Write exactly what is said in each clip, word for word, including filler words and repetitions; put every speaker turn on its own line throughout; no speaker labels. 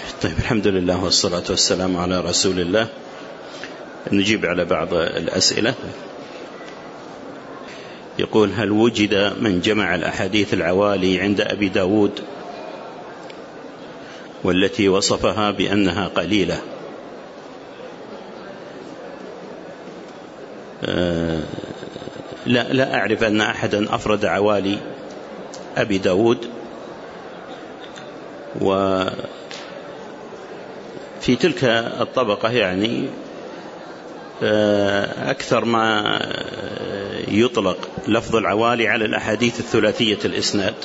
طيب، الحمد لله والصلاة والسلام على رسول الله. نجيب على بعض الأسئلة. يقول: هل وجد من جمع الأحاديث العوالي عند أبي داود والتي وصفها بأنها قليلة؟ أه لا, لا أعرف أن أحدا أفرد عوالي أبي داود، وفي تلك الطبقة يعني أكثر ما يطلق لفظ العوالي على الأحاديث الثلاثية الإسناد.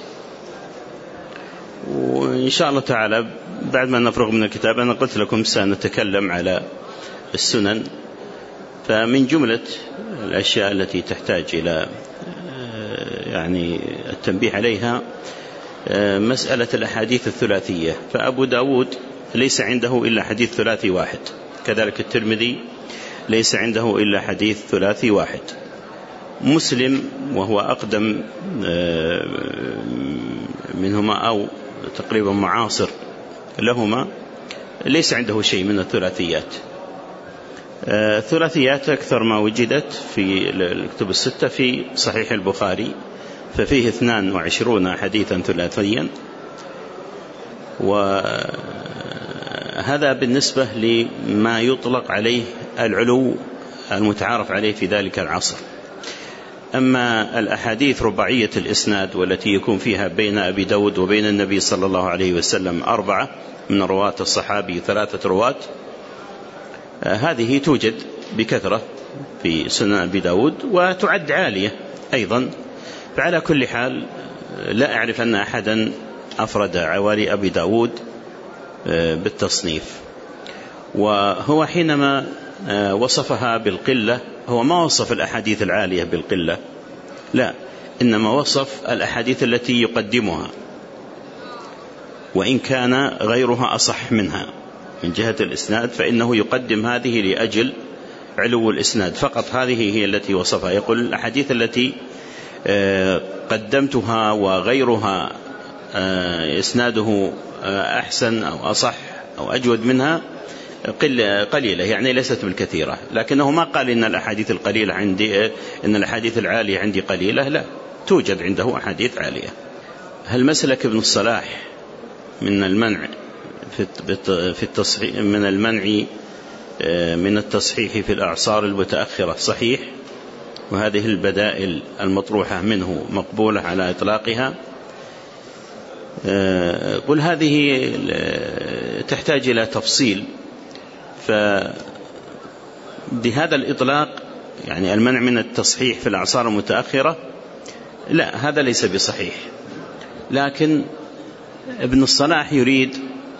وإن شاء الله تعالى بعد ما نفرغ من الكتاب، أنا قلت لكم سنتكلم على السنن، فمن جملة الأشياء التي تحتاج إلى يعني التنبيه عليها مسألة الأحاديث الثلاثية. فأبو داود ليس عنده إلا حديث ثلاثي واحد، كذلك الترمذي ليس عنده إلا حديث ثلاثي واحد. مسلم وهو أقدم منهما أو تقريبا معاصر لهما ليس عنده شيء من الثلاثيات. الثلاثيات أكثر ما وجدت في الكتب الستة في صحيح البخاري، ففيه اثنان وعشرون حديثا ثلاثيا، وهذا بالنسبة لما يطلق عليه العلو المتعارف عليه في ذلك العصر. أما الأحاديث رباعية الإسناد والتي يكون فيها بين أبي داود وبين النبي صلى الله عليه وسلم أربعة من رواة الصحابي ثلاثة رواة، هذه توجد بكثرة في سنن أبي داود وتعد عالية أيضا. فعلى كل حال لا أعرف أن أحدا أفرد عوالي أبي داود بالتصنيف. وهو حينما وصفها بالقلة هو ما وصف الأحاديث العالية بالقلة، لا، إنما وصف الأحاديث التي يقدمها، وإن كان غيرها أصح منها من جهة الإسناد فإنه يقدم هذه لأجل علو الإسناد فقط. هذه هي التي وصفها. يقول: الأحاديث التي قدمتها وغيرها إسناده أحسن أو أصح أو أجود منها قليلة، يعني ليست بالكثيرة. لكنه ما قال إن الأحاديث القليلة عندي، إن الأحاديث العالية عندي قليلة، لا، توجد عنده أحاديث عالية. هل مسلك ابن الصلاح من المنع في التصحيح من المنع من التصحيح في الأعصار المتأخرة صحيح؟ وهذه البدائل المطروحة منه مقبولة على إطلاقها؟ قل هذه تحتاج إلى تفصيل. فبهذا الإطلاق يعني المنع من التصحيح في الأعصار المتأخرة، لا، هذا ليس بصحيح. لكن ابن الصلاح يريد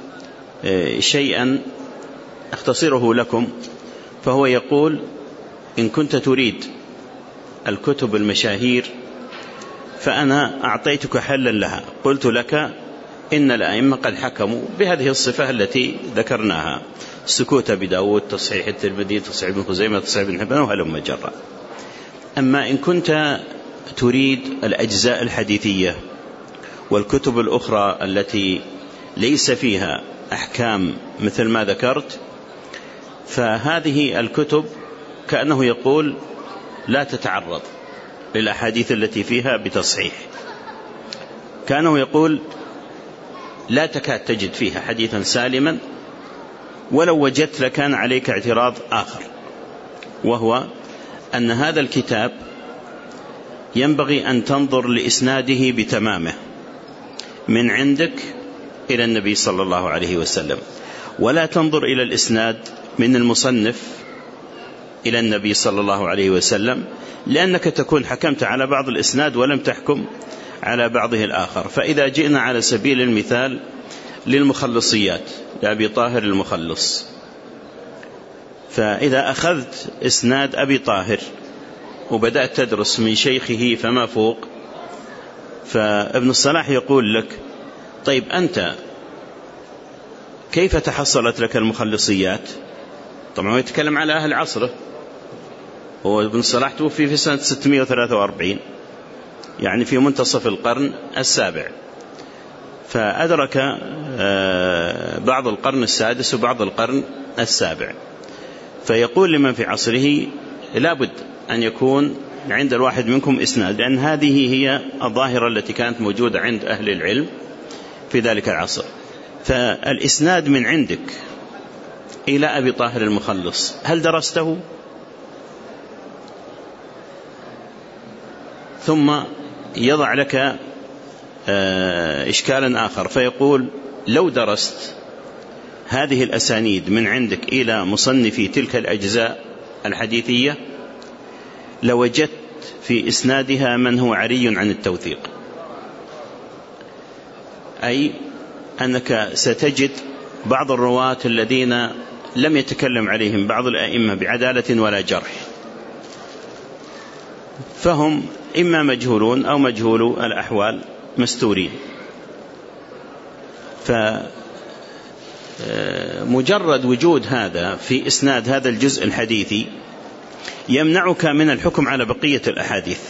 شيئا أختصره لكم، فهو يقول: إن كنت تريد الكتب المشاهير فأنا أعطيتك حلا لها. قلت لك إن الأئمة قد حكموا بهذه الصفة التي ذكرناها: سكوت أبي داود، تصحيح الترمذي، تصحيح ابن خزيمة، تصحيح ابن حبان، وهلم جرا. أما إن كنت تريد الأجزاء الحديثية والكتب الأخرى التي ليس فيها أحكام مثل ما ذكرت، فهذه الكتب كأنه يقول لا تتعرض للأحاديث التي فيها بتصحيح. كأنه يقول لا تكاد تجد فيها حديثا سالما، ولو وجدت لكان عليك اعتراض آخر، وهو أن هذا الكتاب ينبغي أن تنظر لإسناده بتمامه من عندك إلى النبي صلى الله عليه وسلم، ولا تنظر إلى الإسناد من المصنف إلى النبي صلى الله عليه وسلم، لأنك تكون حكمت على بعض الإسناد ولم تحكم على بعضه الآخر. فإذا جئنا على سبيل المثال للمخلصيات لأبي طاهر المخلص، فإذا أخذت إسناد أبي طاهر وبدأت تدرس من شيخه فما فوق، فابن الصلاح يقول لك: طيب أنت كيف تحصلت لك المخلصيات؟ طبعا هو يتكلم على أهل عصره، هو ابن الصلاح توفي في سنة ستمائة وثلاثة وأربعين، يعني في منتصف القرن السابع. فأدرك بعض القرن السادس وبعض القرن السابع. فيقول لمن في عصره لابد أن يكون عند الواحد منكم إسناد، لأن هذه هي الظاهرة التي كانت موجودة عند أهل العلم في ذلك العصر. فالإسناد من عندك إلى أبي طاهر المخلص هل درسته؟ ثم يضع لك إشكالا آخر فيقول لو درست هذه الأسانيد من عندك إلى مصنفي تلك الأجزاء الحديثية لوجدت في إسنادها من هو عري عن التوثيق، أي أنك ستجد بعض الرواة الذين لم يتكلم عليهم بعض الأئمة بعدالة ولا جرح، فهم إما مجهولون أو مجهول الأحوال مستورين. فمجرد وجود هذا في إسناد هذا الجزء الحديثي يمنعك من الحكم على بقية الأحاديث،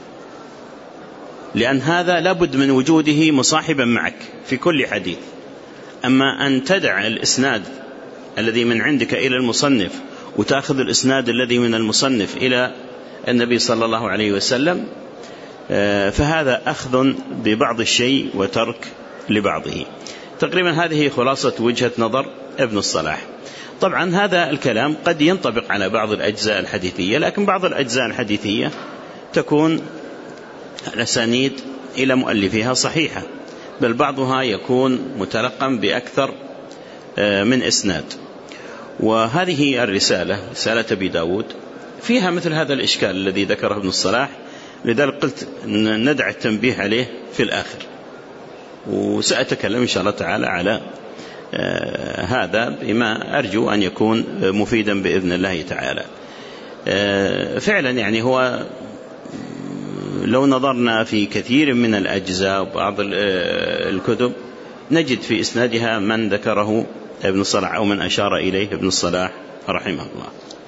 لأن هذا لابد من وجوده مصاحبا معك في كل حديث. أما أن تدع الإسناد الذي من عندك إلى المصنف وتأخذ الإسناد الذي من المصنف إلى النبي صلى الله عليه وسلم، فهذا أخذ ببعض الشيء وترك لبعضه. تقريبا هذه خلاصة وجهة نظر ابن الصلاح. طبعا هذا الكلام قد ينطبق على بعض الأجزاء الحديثية، لكن بعض الأجزاء الحديثية تكون الأسانيد إلى مؤلفها صحيحة، بل بعضها يكون مترقم بأكثر من إسناد. وهذه الرسالة رسالة أبي داود فيها مثل هذا الإشكال الذي ذكره ابن الصلاح، لذلك قلت ندع التنبيه عليه في الآخر، وسأتكلم إن شاء الله تعالى على هذا بما أرجو أن يكون مفيدا بإذن الله تعالى. فعلا يعني هو لو نظرنا في كثير من الأجزاء وبعض الكتب نجد في إسنادها من ذكره ابن الصلاح أو من أشار إليه ابن الصلاح رحمه الله.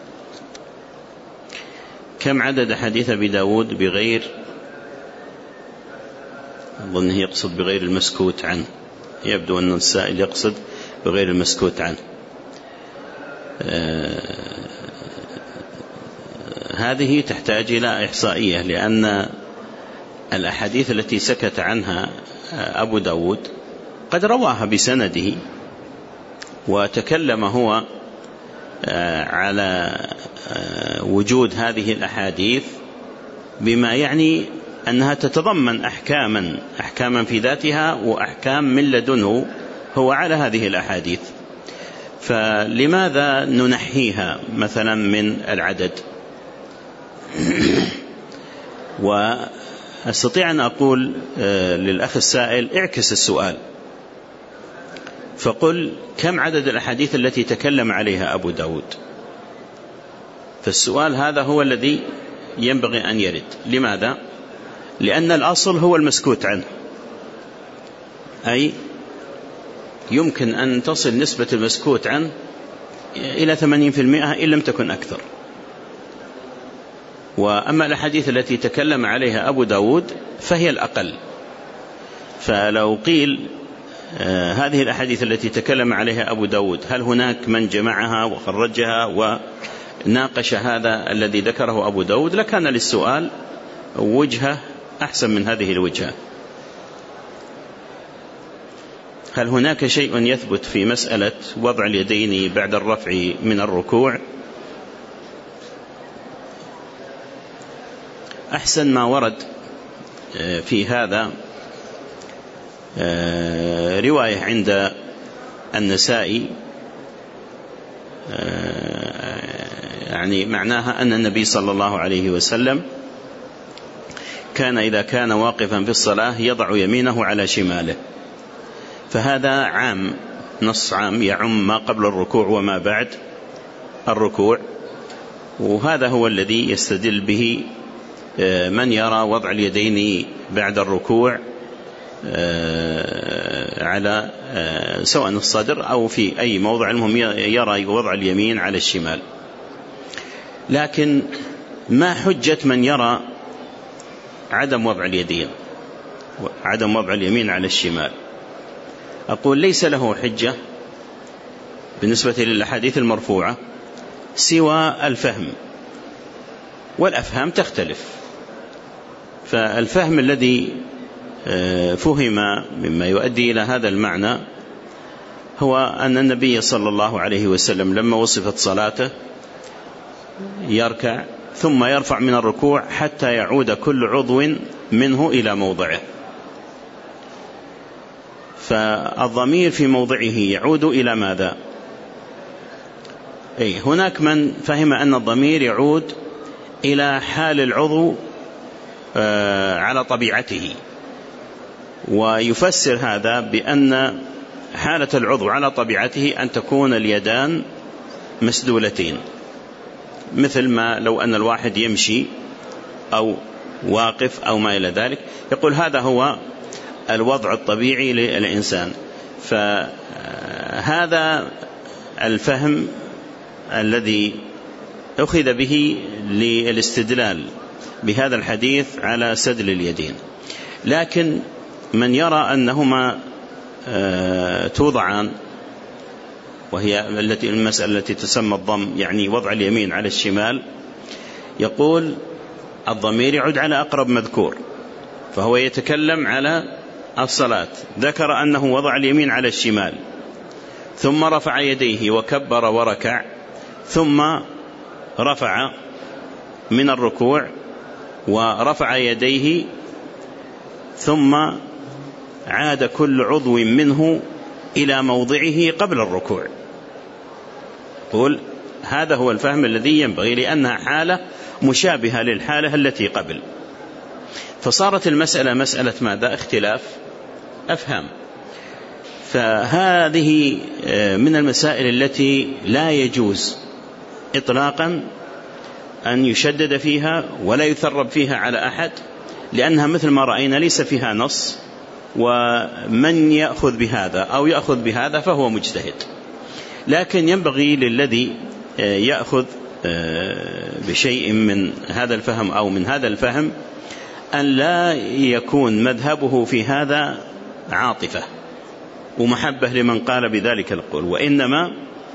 كم عدد حديث أبي داود بغير، أظنه يقصد بغير المسكوت عنه، يبدو أن السائل يقصد بغير المسكوت عنه. آه هذه تحتاج إلى إحصائية، لأن الأحاديث التي سكت عنها أبو داود قد رواها بسنده وتكلم هو على وجود هذه الأحاديث بما يعني أنها تتضمن أحكاما أحكاما في ذاتها وأحكام من لدنه هو على هذه الأحاديث، فلماذا ننحيها مثلا من العدد؟ وأستطيع أن أقول للأخ السائل اعكس السؤال فقل كم عدد الأحاديث التي تكلم عليها أبو داود؟ فالسؤال هذا هو الذي ينبغي أن يرد. لماذا؟ لأن الأصل هو المسكوت عنه، أي يمكن أن تصل نسبة المسكوت عنه إلى ثمانين بالمئة إن لم تكن أكثر. وأما الأحاديث التي تكلم عليها أبو داود فهي الأقل. فلو قيل آه هذه الأحاديث التي تكلم عليها أبو داود هل هناك من جمعها وخرجها وناقش هذا الذي ذكره أبو داود لكان للسؤال وجهة أحسن من هذه الوجهة. هل هناك شيء يثبت في مسألة وضع اليدين بعد الرفع من الركوع؟ أحسن ما ورد في هذا رواية عند النسائي، يعني معناها أن النبي صلى الله عليه وسلم كان إذا كان واقفا في الصلاة يضع يمينه على شماله، فهذا عام، نص عام يعم ما قبل الركوع وما بعد الركوع، وهذا هو الذي يستدل به من يرى وضع اليدين بعد الركوع على سواء الصدر أو في أي موضع، المهم يرى وضع اليمين على الشمال. لكن ما حجة من يرى عدم وضع اليدين، عدم وضع اليمين على الشمال؟ أقول ليس له حجة بالنسبة للأحاديث المرفوعة سوى الفهم، والأفهام تختلف. فالفهم الذي فهم مما يؤدي إلى هذا المعنى هو أن النبي صلى الله عليه وسلم لما وصفت صلاته يركع ثم يرفع من الركوع حتى يعود كل عضو منه إلى موضعه، فالضمير في موضعه يعود إلى ماذا؟ أي هناك من فهم أن الضمير يعود إلى حال العضو على طبيعته، ويفسر هذا بأن حالة العضو على طبيعته أن تكون اليدان مسدولتين، مثل ما لو أن الواحد يمشي أو واقف أو ما إلى ذلك، يقول هذا هو الوضع الطبيعي للإنسان. فهذا الفهم الذي أخذ به للاستدلال بهذا الحديث على سدل اليدين. لكن من يرى أنهما توضعان، وهي التي المسألة التي تسمى الضم، يعني وضع اليمين على الشمال، يقول الضمير يعود على أقرب مذكور، فهو يتكلم على الصلاة، ذكر أنه وضع اليمين على الشمال ثم رفع يديه وكبر وركع ثم رفع من الركوع ورفع يديه ثم عاد كل عضو منه إلى موضعه قبل الركوع. قل هذا هو الفهم الذي ينبغي، لأنها حالة مشابهة للحالة التي قبل. فصارت المسألة مسألة ماذا؟ اختلاف أفهام. فهذه من المسائل التي لا يجوز إطلاقا أن يشدد فيها ولا يثرب فيها على أحد، لأنها مثل ما رأينا ليس فيها نص، ومن يأخذ بهذا أو يأخذ بهذا فهو مجتهد. لكن ينبغي للذي يأخذ بشيء من هذا الفهم أو من هذا الفهم أن لا يكون مذهبه في هذا عاطفة ومحبة لمن قال بذلك القول، وإنما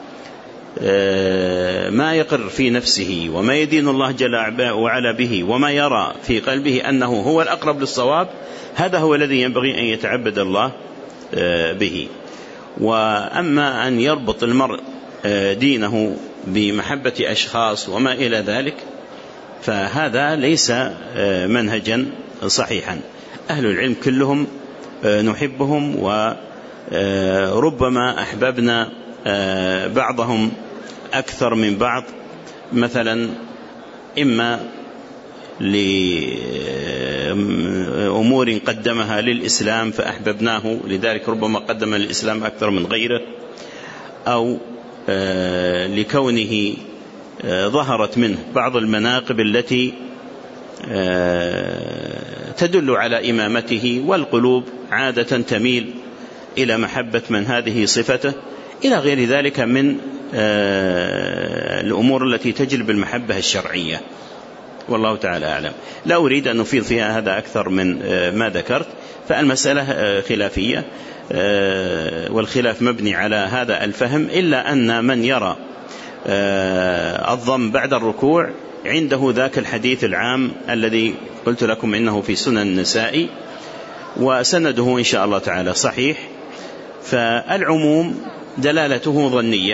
ما يقر في نفسه وما يدين الله جل وعلا به وما يرى في قلبه أنه هو الأقرب للصواب، هذا هو الذي ينبغي أن يتعبد الله به. وأما أن يربط المرء دينه بمحبة أشخاص وما إلى ذلك فهذا ليس منهجا صحيحا. أهل العلم كلهم نحبهم، وربما أحببنا بعضهم أكثر من بعض، مثلا إما لأمور قدمها للإسلام فأحببناه لذلك ربما قدم الإسلام أكثر من غيره، أو لكونه ظهرت منه بعض المناقب التي تدل على إمامته، والقلوب عادة تميل إلى محبة من هذه صفته، إلى غير ذلك من الأمور التي تجلب المحبة الشرعية، والله تعالى أعلم. لا أريد أن نفيض فيها هذا أكثر من ما ذكرت، فالمسألة خلافية، والخلاف مبني على هذا الفهم، إلا أن من يرى الضم بعد الركوع عنده ذاك الحديث العام الذي قلت لكم إنه في سنن النسائي، وسنده إن شاء الله تعالى صحيح. فالعموم دلالته ظنية،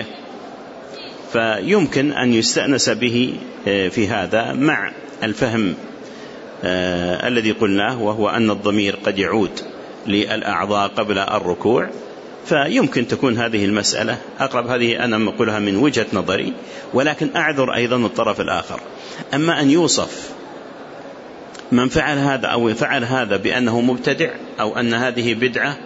فيمكن أن يستأنس به في هذا مع الفهم الذي قلناه، وهو أن الضمير قد يعود للأعضاء قبل الركوع، فيمكن تكون هذه المسألة أقرب. هذه أنا أقولها من وجهة نظري، ولكن أعذر أيضا الطرف الآخر. أما أن يوصف من فعل هذا أو فعل هذا بأنه مبتدع أو أن هذه بدعة،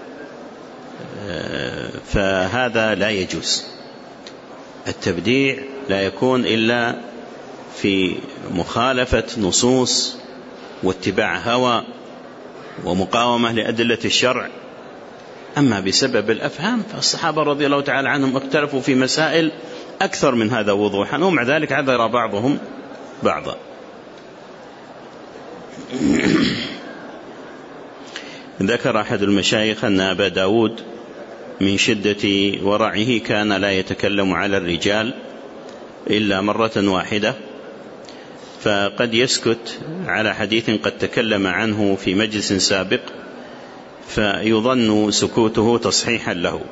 فهذا لا يجوز. التبديع لا يكون إلا في مخالفة نصوص واتباع هوى ومقاومة لأدلة الشرع. أما بسبب الأفهام فالصحابة رضي الله تعالى عنهم اختلفوا في مسائل أكثر من هذا وضوحا، ومع ذلك عذر بعضهم بعضا. ذكر أحد المشايخ أن أبا داود من شدة ورعه كان لا يتكلم على الرجال إلا مرة واحدة، فقد يسكت على حديث قد تكلم عنه في مجلس سابق فيظن سكوته تصحيحا له.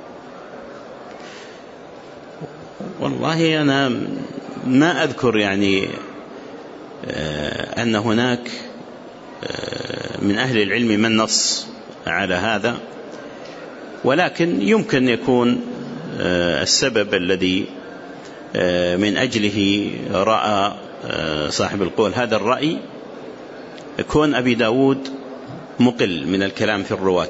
والله أنا ما أذكر يعني أن هناك من أهل العلم من نص على هذا، ولكن يمكن يكون السبب الذي من أجله رأى صاحب القول هذا الرأي يكون أبي داود مقل من الكلام في الرواة،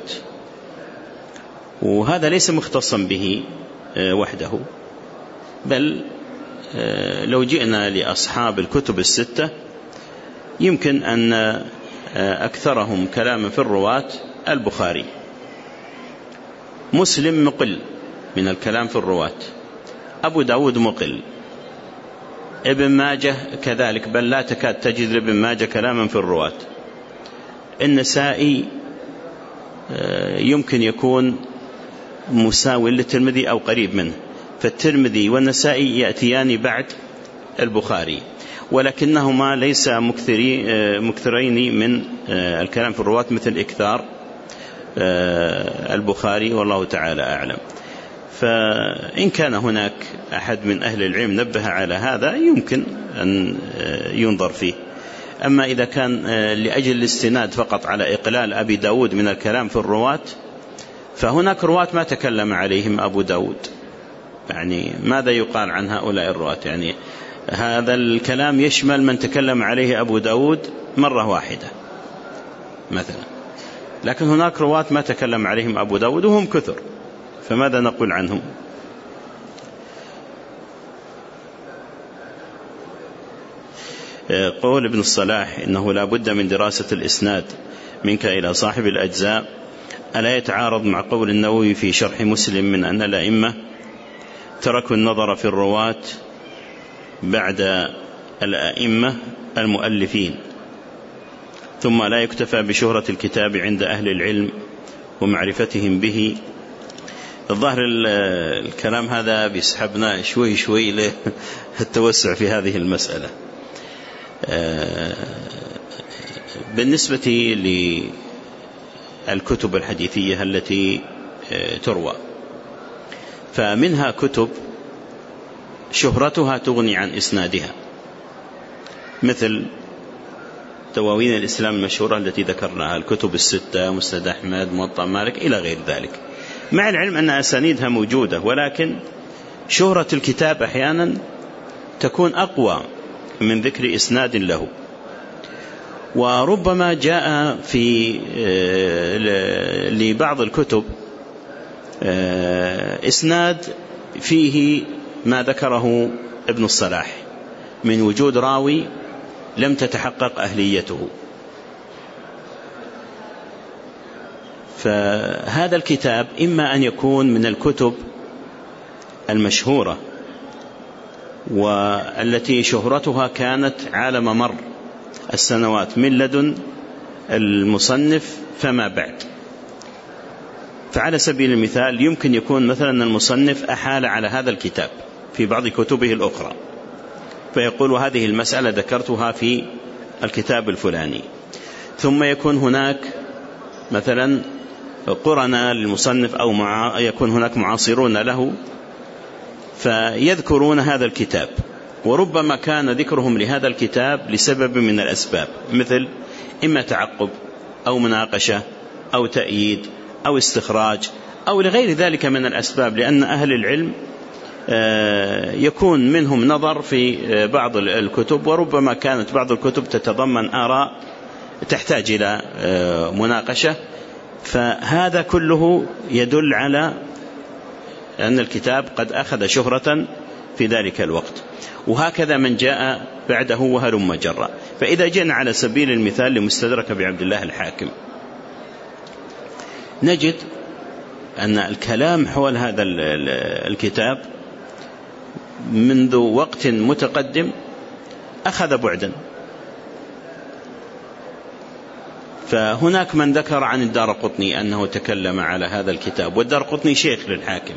وهذا ليس مختصا به وحده، بل لو جئنا لأصحاب الكتب الستة يمكن أن أكثرهم كلاما في الرواة البخاري، مسلم مقل من الكلام في الرواة، أبو داود مقل، ابن ماجه كذلك، بل لا تكاد تجد لابن ماجه كلاما في الرواة، النسائي يمكن يكون مساوي للترمذي أو قريب منه، فالترمذي والنسائي يأتيان بعد البخاري، ولكنهما ليس مكثرين من الكلام في الرواة مثل إكثار البخاري، والله تعالى أعلم. فإن كان هناك أحد من أهل العلم نبه على هذا يمكن أن ينظر فيه. أما إذا كان لأجل الاستناد فقط على إقلال أبي داود من الكلام في الرواة، فهناك رواة ما تكلم عليهم أبو داود، يعني ماذا يقال عن هؤلاء الرواة؟ يعني هذا الكلام يشمل من تكلم عليه أبو داود مرة واحدة مثلا، لكن هناك رواة ما تكلم عليهم أبو داود وهم كثر، فماذا نقول عنهم؟ قول ابن الصلاح إنه لا بد من دراسة الإسناد منك إلى صاحب الأجزاء، ألا يتعارض مع قول النووي في شرح مسلم من أن الأئمة تركوا النظر في الرواة بعد الأئمة المؤلفين، ثم لا يكتفى بشهرة الكتاب عند أهل العلم ومعرفتهم به؟ الظاهر الكلام هذا بيسحبنا شوي شوي للتوسع في هذه المسألة. بالنسبة للكتب الحديثية التي تروى، فمنها كتب شهرتها تغني عن إسنادها، مثل دواوين الإسلام المشهورة التي ذكرناها، الكتب الستة، مسند أحمد، موطأ مالك، إلى غير ذلك، مع العلم أن أسانيدها موجودة، ولكن شهرة الكتاب أحيانا تكون أقوى من ذكر إسناد له. وربما جاء في لبعض الكتب إسناد فيه ما ذكره ابن الصلاح من وجود راوي لم تتحقق أهليته، فهذا الكتاب إما أن يكون من الكتب المشهورة والتي شهرتها كانت عالم مر السنوات من لدن المصنف فما بعد. فعلى سبيل المثال يمكن يكون مثلا المصنف أحال على هذا الكتاب في بعض كتبه الأخرى، فيقول هذه المسألة ذكرتها في الكتاب الفلاني، ثم يكون هناك مثلا قرنا للمصنف أو مع يكون هناك معاصرون له فيذكرون هذا الكتاب، وربما كان ذكرهم لهذا الكتاب لسبب من الأسباب، مثل إما تعقب أو مناقشة أو تأييد أو استخراج أو لغير ذلك من الأسباب، لأن أهل العلم يكون منهم نظر في بعض الكتب، وربما كانت بعض الكتب تتضمن آراء تحتاج إلى مناقشة، فهذا كله يدل على أن الكتاب قد أخذ شهرة في ذلك الوقت. وهكذا من جاء بعده وهلم جرا. فإذا جئنا على سبيل المثال لمستدرك بعبد الله الحاكم، نجد أن الكلام حول هذا الكتاب منذ وقت متقدم أخذ بعدا، فهناك من ذكر عن الدارقطني أنه تكلم على هذا الكتاب، والدارقطني شيخ للحاكم،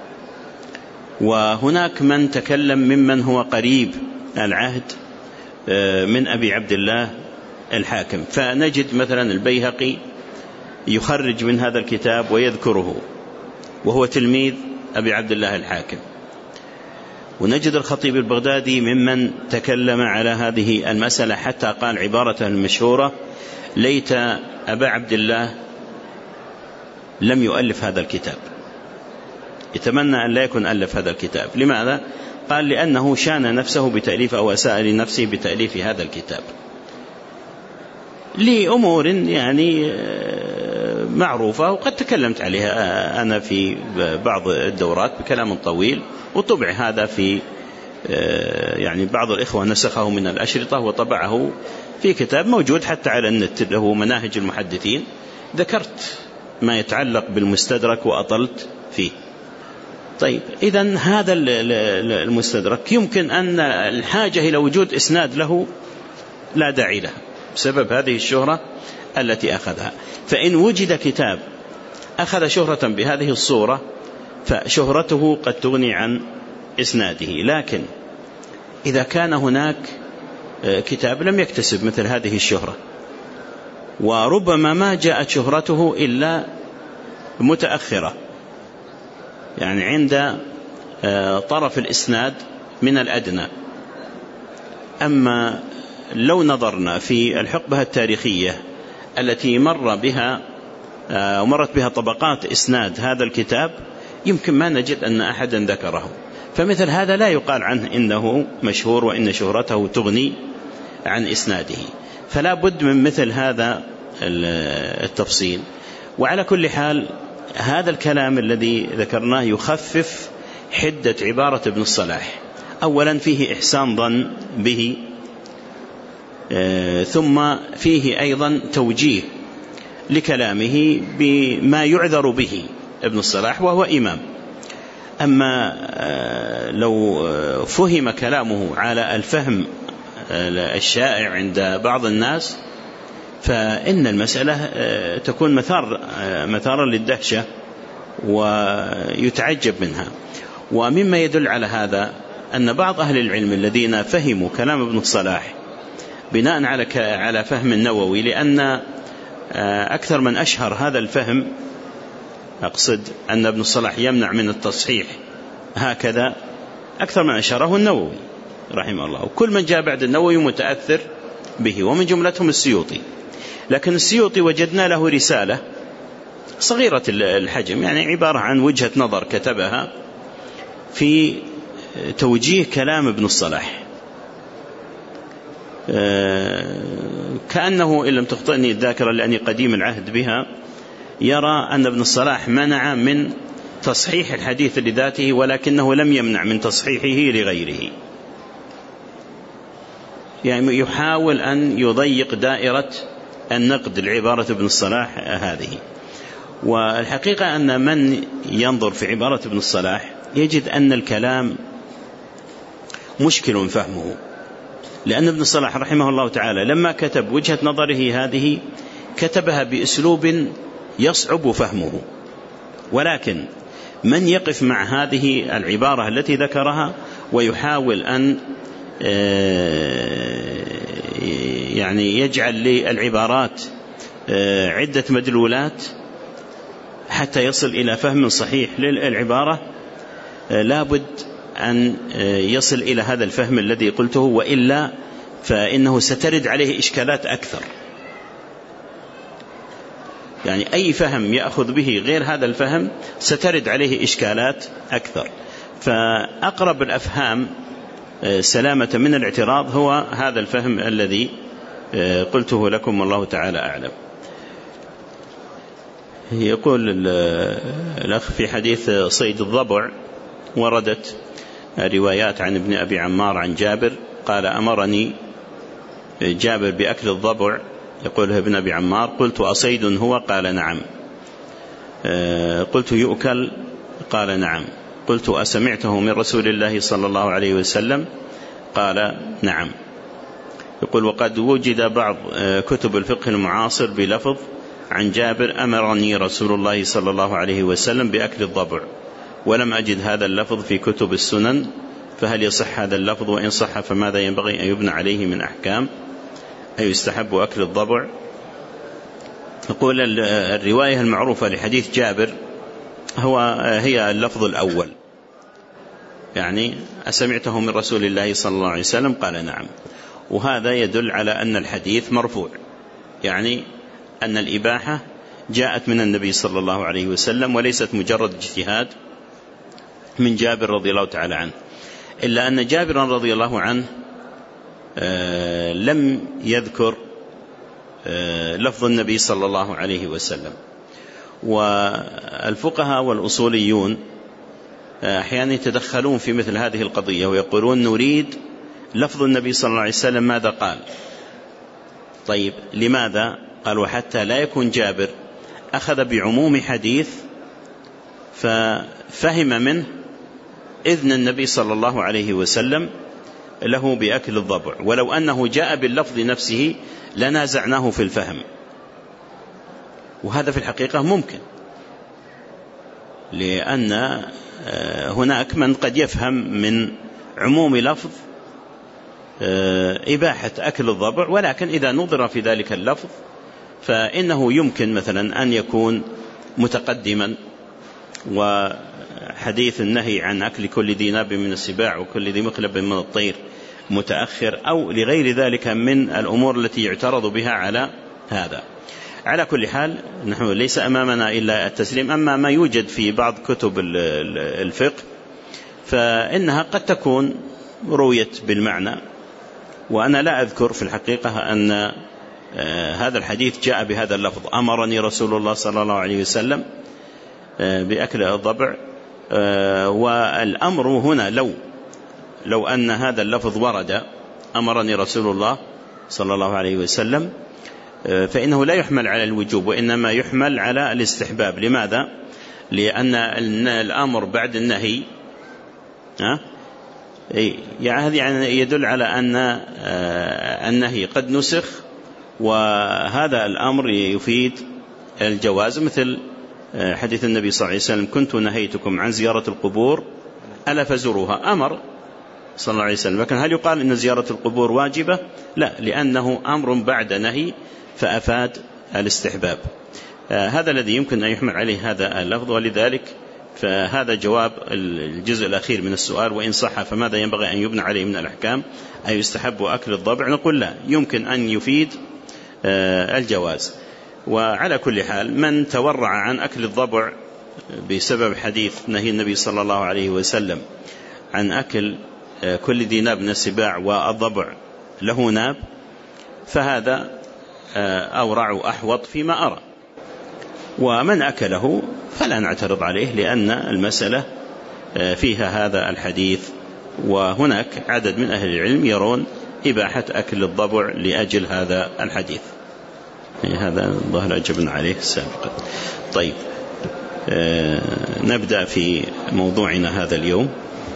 وهناك من تكلم ممن هو قريب العهد من أبي عبد الله الحاكم، فنجد مثلا البيهقي يخرج من هذا الكتاب ويذكره وهو تلميذ أبي عبد الله الحاكم، ونجد الخطيب البغدادي ممن تكلم على هذه المسألة حتى قال عبارته المشهورة: ليت أبا عبد الله لم يؤلف هذا الكتاب، يتمنى أن لا يكون ألف هذا الكتاب. لماذا؟ قال: لأنه شان نفسه بتأليف أو أساء لنفسه بتأليف هذا الكتاب لأمور يعني معروفة وقد تكلمت عليها أنا في بعض الدورات بكلام طويل، وطبع هذا في يعني بعض الإخوة نسخه من الأشرطة وطبعه في كتاب موجود حتى على النت له مناهج المحدثين، ذكرت ما يتعلق بالمستدرك وأطلت فيه. طيب، إذن هذا المستدرك يمكن أن الحاجة إلى وجود إسناد له لا داعي له بسبب هذه الشهرة التي أخذها، فإن وجد كتاب أخذ شهرة بهذه الصورة فشهرته قد تغني عن إسناده. لكن إذا كان هناك كتاب لم يكتسب مثل هذه الشهرة وربما ما جاءت شهرته إلا متأخرة، يعني عند طرف الإسناد من الأدنى، أما لو نظرنا في الحقبة التاريخية التي مر بها ومرت بها طبقات إسناد هذا الكتاب يمكن ما نجد أن أحدا ذكره، فمثل هذا لا يقال عنه إنه مشهور وإن شهرته تغني عن إسناده، فلا بد من مثل هذا التفصيل. وعلى كل حال هذا الكلام الذي ذكرناه يخفف حدة عبارة ابن الصلاح. أولا فيه إحسان ظن به، ثم فيه أيضا توجيه لكلامه بما يعذر به ابن الصلاح وهو إمام. أما لو فهم كلامه على الفهم الشائع عند بعض الناس فإن المسألة تكون مثار مثارا للدهشة ويتعجب منها. ومما يدل على هذا أن بعض أهل العلم الذين فهموا كلام ابن الصلاح بناء على على فهم النووي، لأن أكثر من أشهر هذا الفهم، أقصد أن ابن الصلاح يمنع من التصحيح هكذا، أكثر من أشهره النووي رحمه الله، وكل من جاء بعد النووي متأثر به، ومن جملتهم السيوطي. لكن السيوطي وجدنا له رسالة صغيرة الحجم، يعني عبارة عن وجهة نظر كتبها في توجيه كلام ابن الصلاح، كأنه إن لم تخطئني الذاكرة لأني قديم العهد بها، يرى أن ابن الصلاح منع من تصحيح الحديث لذاته ولكنه لم يمنع من تصحيحه لغيره، يعني يحاول أن يضيق دائرة النقد لعبارة ابن الصلاح هذه. والحقيقة أن من ينظر في عبارة ابن الصلاح يجد أن الكلام مشكل فهمه، لأن ابن الصلاح رحمه الله تعالى لما كتب وجهة نظره هذه كتبها بأسلوب يصعب فهمه، ولكن من يقف مع هذه العبارة التي ذكرها ويحاول أن يعني يجعل للعبارات عدة مدلولات حتى يصل إلى فهم صحيح للعبارة، لابد أن يصل إلى هذا الفهم الذي قلته، وإلا فإنه سترد عليه إشكالات أكثر. يعني أي فهم يأخذ به غير هذا الفهم سترد عليه إشكالات أكثر، فأقرب الأفهام سلامة من الاعتراض هو هذا الفهم الذي قلته لكم والله تعالى أعلم. يقول الأخ في حديث صيد الضبع وردت روايات عن ابن أبي عمار عن جابر قال أمرني جابر بأكل الضبع، يقوله ابن أبي عمار، قلت أصيد هو؟ قال نعم. قلت يؤكل؟ قال نعم. قلت أسمعته من رسول الله صلى الله عليه وسلم؟ قال نعم. يقول: وقد وجد بعض كتب الفقه المعاصر بلفظ عن جابر: أمرني رسول الله صلى الله عليه وسلم بأكل الضبع، ولم أجد هذا اللفظ في كتب السنن، فهل يصح هذا اللفظ؟ وإن صح فماذا ينبغي أن يبنى عليه من أحكام؟ أي يستحب أكل الضبع؟ يقول: الرواية المعروفة لحديث جابر هو هي اللفظ الأول، يعني أسمعته من رسول الله صلى الله عليه وسلم؟ قال: نعم. وهذا يدل على أن الحديث مرفوع، يعني أن الإباحة جاءت من النبي صلى الله عليه وسلم وليست مجرد اجتهاد من جابر رضي الله تعالى عنه، إلا أن جابر رضي الله عنه آه لم يذكر آه لفظ النبي صلى الله عليه وسلم. والفقهاء والأصوليون آه أحيانا يتدخلون في مثل هذه القضية ويقولون: نريد لفظ النبي صلى الله عليه وسلم ماذا قال. طيب لماذا؟ قال: وحتى لا يكون جابر أخذ بعموم حديث ففهم منه إذن النبي صلى الله عليه وسلم له بأكل الضبع، ولو أنه جاء باللفظ نفسه لنازعناه في الفهم. وهذا في الحقيقة ممكن، لأن هناك من قد يفهم من عموم لفظ إباحة أكل الضبع، ولكن إذا نظر في ذلك اللفظ فإنه يمكن مثلا أن يكون متقدما، وحديث النهي عن أكل كل ذي ناب من السباع وكل ذي مخلب من الطير متأخر، أو لغير ذلك من الأمور التي يعترض بها على هذا. على كل حال نحن ليس أمامنا إلا التسليم. أما ما يوجد في بعض كتب الفقه فإنها قد تكون رويت بالمعنى، وأنا لا أذكر في الحقيقة أن هذا الحديث جاء بهذا اللفظ: أمرني رسول الله صلى الله عليه وسلم بأكل الضبع. والأمر هنا لو لو أن هذا اللفظ ورد: أمرني رسول الله صلى الله عليه وسلم، فإنه لا يحمل على الوجوب، وإنما يحمل على الاستحباب. لماذا؟ لأن الأمر بعد النهي يعني يدل على أن النهي قد نسخ، وهذا الأمر يفيد الجواز، مثل حديث النبي صلى الله عليه وسلم: كنت نهيتكم عن زيارة القبور ألا فزوروها. أمر صلى الله عليه وسلم، لكن هل يقال أن زيارة القبور واجبة؟ لا، لأنه أمر بعد نهي فأفاد الاستحباب. هذا الذي يمكن أن يحمل عليه هذا اللفظ، ولذلك فهذا جواب الجزء الأخير من السؤال: وإن صح فماذا ينبغي أن يبنى عليه من الأحكام؟ أي يستحب أكل الضبع؟ نقول لا، يمكن أن يفيد الجواز. وعلى كل حال من تورع عن أكل الضبع بسبب حديث نهي النبي صلى الله عليه وسلم عن أكل كل ذي ناب من السباع والضبع له ناب، فهذا أورع أحوط فيما أرى. ومن أكله فلا نعترض عليه، لأن المسألة فيها هذا الحديث، وهناك عدد من أهل العلم يرون إباحة أكل الضبع لأجل هذا الحديث. هذا ظهر أجبنا عليه سابقا. طيب آه نبدأ في موضوعنا هذا اليوم.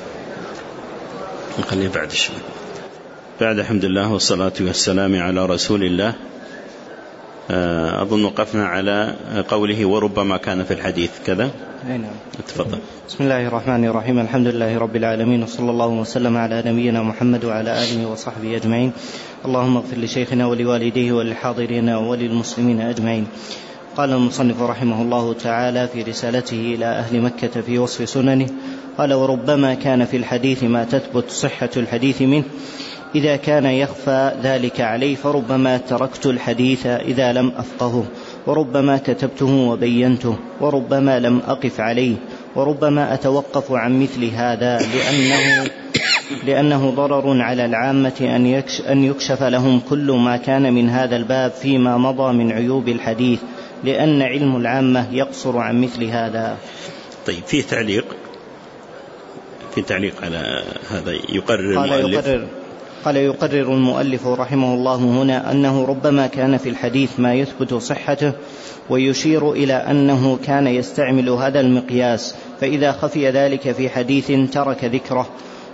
نخليه بعد شوي. بعد الحمد لله والصلاة والسلام على رسول الله. آه أظن وقفنا على قوله: وربما كان في الحديث كذا.
نعم.
تفضل.
بسم الله الرحمن الرحيم. الحمد لله رب العالمين، وصلى الله وسلم على نبينا محمد وعلى آله وصحبه أجمعين. اللهم اغفر لشيخنا ولوالديه وللحاضرين وللمسلمين أجمعين. قال المصنف رحمه الله تعالى في رسالته إلى أهل مكة في وصف سننه: قال: وربما كان في الحديث ما تثبت صحة الحديث منه، إذا كان يخفى ذلك علي فربما تركت الحديث إذا لم أفقهه، وربما كتبته وبينته، وربما لم أقف عليه، وربما أتوقف عن مثل هذا لأنه, لأنه ضرر على العامة أن يكشف لهم كل ما كان من هذا الباب فيما مضى من عيوب الحديث، لأن علم العامة يقصر عن مثل هذا.
طيب، في تعليق في تعليق على هذا يقرر
قال
المؤلف
يقرر قال يقرر المؤلف رحمه الله هنا أنه ربما كان في الحديث ما يثبت صحته، ويشير إلى أنه كان يستعمل هذا المقياس، فإذا خفي ذلك في حديث ترك ذكره،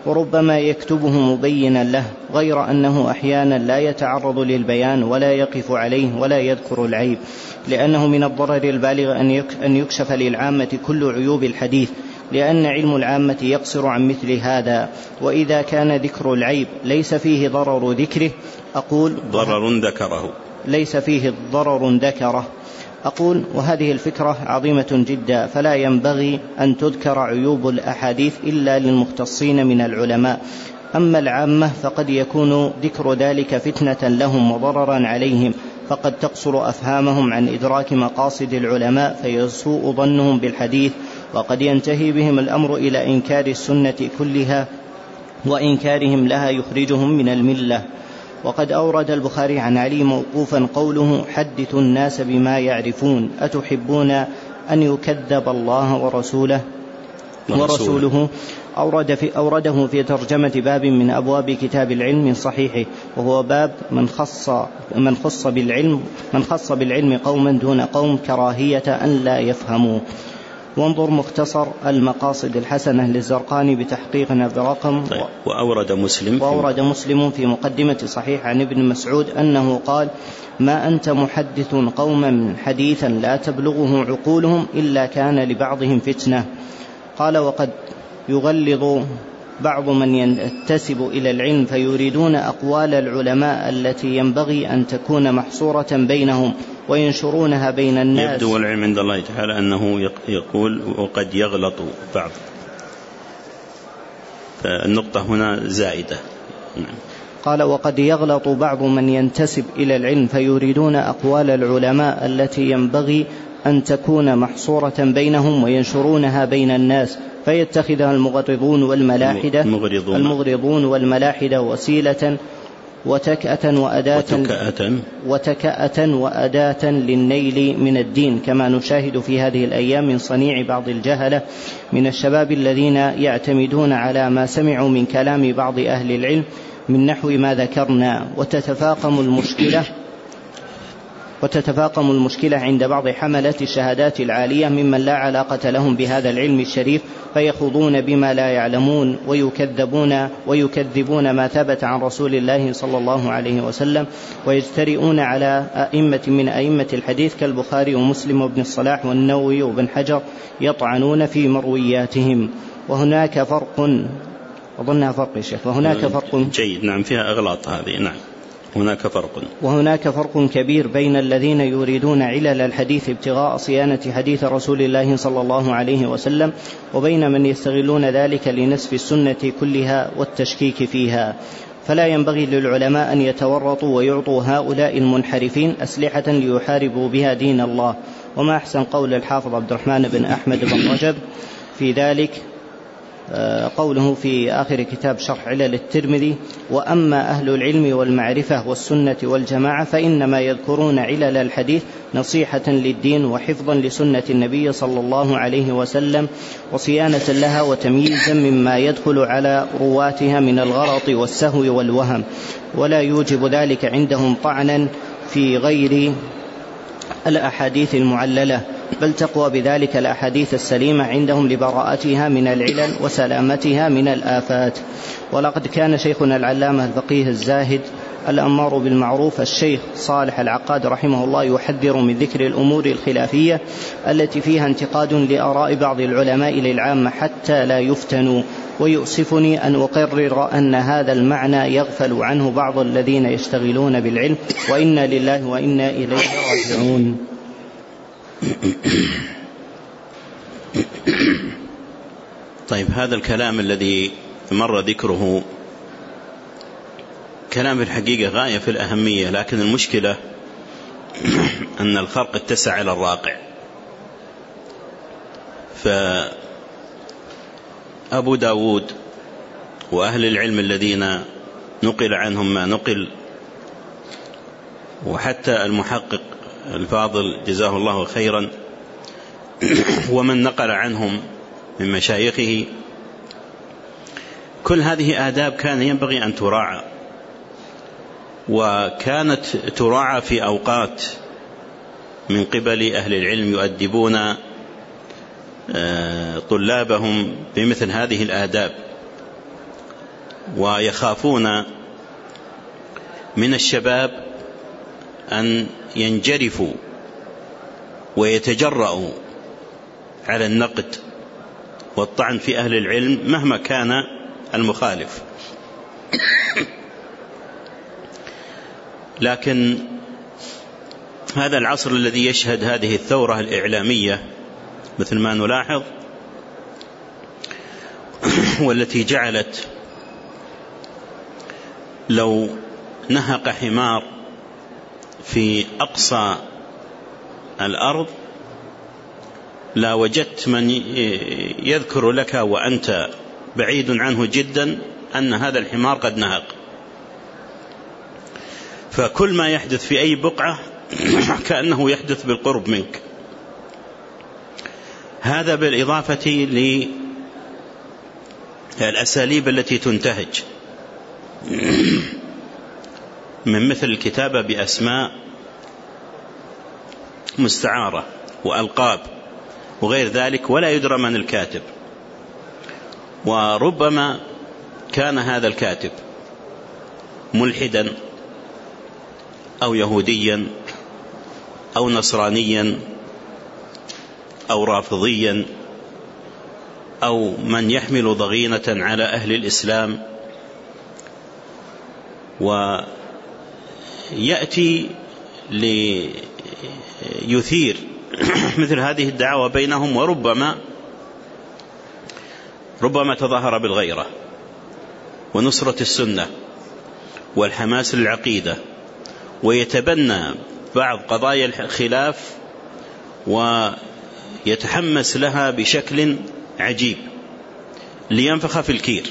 وربما يكتبه مبينا له، غير أنه أحيانا لا يتعرض للبيان ولا يقف عليه ولا يذكر العيب، لأنه من الضرر البالغ أن يكشف للعامة كل عيوب الحديث، لأن علم العامة يقصر عن مثل هذا. وإذا كان ذكر العيب ليس فيه ضرر ذكره أقول
ضرر ذكره
ليس فيه ضرر ذكره أقول وهذه الفكرة عظيمة جدا، فلا ينبغي أن تذكر عيوب الأحاديث إلا للمختصين من العلماء. أما العامة فقد يكون ذكر ذلك فتنة لهم وضررا عليهم، فقد تقصر أفهامهم عن إدراك مقاصد العلماء فيسوء ظنهم بالحديث، وقد ينتهي بهم الأمر إلى إنكار السنة كلها، وإنكارهم لها يخرجهم من الملة. وقد أورد البخاري عن علي موقوفا قوله: حدثوا الناس بما يعرفون، أتحبون أن يكذب الله ورسوله ورسوله أورد في أورده في ترجمة باب من أبواب كتاب العلم من صحيحه، وهو باب من خص من خص بالعلم من خص بالعلم قوما دون قوم كراهية أن لا يفهموا. وانظر مختصر المقاصد الحسنة للزرقاني بتحقيقنا برقم.
طيب. وأورد مسلم
وأورد مسلم في مقدمة صحيح عن ابن مسعود أنه قال: ما أنت محدث قوما حديثا لا تبلغه عقولهم إلا كان لبعضهم فتنة. قال: وقد يغلظ بعض من ينتسب إلى العلم فيريدون أقوال العلماء التي ينبغي أن تكون محصورة بينهم وينشرونها بين الناس.
يبدو العلم عند الله تعالى أنه يقول: وقد يغلط بعض، فالنقطة هنا زائدة.
قال: وقد يغلط بعض من ينتسب إلى العلم فيريدون أقوال العلماء التي ينبغي أن تكون محصورة بينهم وينشرونها بين الناس، فيتخذها المغرضون والملاحدة
المغرضون,
المغرضون والملاحدة وسيلة وتكأة وأداة,
وتكأة,
وتكأة وأداة للنيل من الدين، كما نشاهد في هذه الأيام من صنيع بعض الجهلة من الشباب الذين يعتمدون على ما سمعوا من كلام بعض أهل العلم من نحو ما ذكرنا. وتتفاقم المشكلة وتتفاقم المشكلة عند بعض حملة الشهادات العالية ممن لا علاقة لهم بهذا العلم الشريف، فيخوضون بما لا يعلمون ويكذبون ويكذبون ما ثبت عن رسول الله صلى الله عليه وسلم، ويجترئون على أئمة من أئمة الحديث كالبخاري ومسلم وابن الصلاح والنووي وابن حجر، يطعنون في مروياتهم. وهناك فرق أظنها فرق يا شيخ وهناك فرق
جيد. نعم، فيها أغلاط هذه. نعم، هناك فرق
وهناك فرق كبير بين الذين يريدون علل الحديث ابتغاء صيانة حديث رسول الله صلى الله عليه وسلم، وبين من يستغلون ذلك لنسف السنة كلها والتشكيك فيها. فلا ينبغي للعلماء أن يتورطوا ويعطوا هؤلاء المنحرفين أسلحة ليحاربوا بها دين الله. وما أحسن قول الحافظ عبد الرحمن بن أحمد بن رجب في ذلك قوله في آخر كتاب شرح علل الترمذي: وأما أهل العلم والمعرفة والسنة والجماعة فإنما يذكرون علل الحديث نصيحة للدين وحفظا لسنة النبي صلى الله عليه وسلم وصيانة لها وتمييزا مما يدخل على رواتها من الغلط والسهو والوهم، ولا يوجب ذلك عندهم طعنا في غير الأحاديث المعللة، بل تقوى بذلك الأحاديث السليمة عندهم لبراءتها من العلل وسلامتها من الآفات. ولقد كان شيخنا العلامة الفقيه الزاهد الأمار بالمعروف الشيخ صالح العقاد رحمه الله يحذر من ذكر الأمور الخلافية التي فيها انتقاد لآراء بعض العلماء للعامة حتى لا يفتنوا. ويؤسفني أن أقرر أن هذا المعنى يغفل عنه بعض الذين يشتغلون بالعلم، وإنا لله وإنا إليه راجعون.
طيب، هذا الكلام الذي مر ذكره كلام الحقيقة غاية في الأهمية، لكن المشكلة أن الخرق اتسع إلى الراقع. فأبو داود وأهل العلم الذين نقل عنهم ما نقل، وحتى المحقق الفاضل جزاه الله خيرا ومن نقل عنهم من مشايخه، كل هذه آداب كان ينبغي أن تراعى، وكانت تراعى في أوقات من قبل أهل العلم يؤدبون طلابهم بمثل هذه الآداب ويخافون من الشباب أن ينجرفوا ويتجرؤوا على النقد والطعن في أهل العلم مهما كان المخالف. لكن هذا العصر الذي يشهد هذه الثورة الإعلامية مثل ما نلاحظ، والتي جعلت لو نهق حمار في أقصى الأرض لا وجدت من يذكر لك وأنت بعيد عنه جدا أن هذا الحمار قد نهق. فكل ما يحدث في أي بقعة كأنه يحدث بالقرب منك. هذا بالإضافة للأساليب التي تنتهج من مثل الكتابة بأسماء مستعارة وألقاب وغير ذلك ولا يدرى من الكاتب، وربما كان هذا الكاتب ملحدا أو يهوديا أو نصرانيا أو رافضيا أو من يحمل ضغينة على أهل الإسلام، ويأتي ليثير مثل هذه الدعوة بينهم، وربما ربما تظاهر بالغيرة ونصرة السنة والحماس للعقيدة، ويتبنى بعض قضايا الخلاف ويتحمس لها بشكل عجيب لينفخ في الكير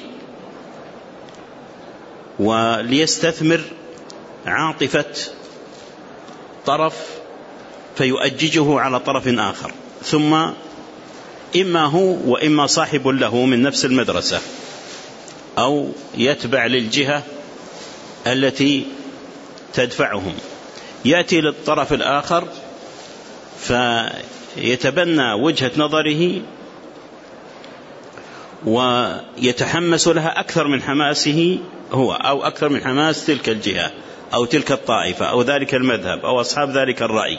وليستثمر عاطفة طرف فيؤججه على طرف آخر، ثم إما هو وإما صاحب له من نفس المدرسة أو يتبع للجهة التي تدفعهم، يأتي للطرف الآخر فيتبنى وجهة نظره ويتحمس لها أكثر من حماسه هو أو أكثر من حماس تلك الجهة أو تلك الطائفة أو ذلك المذهب أو أصحاب ذلك الرأي،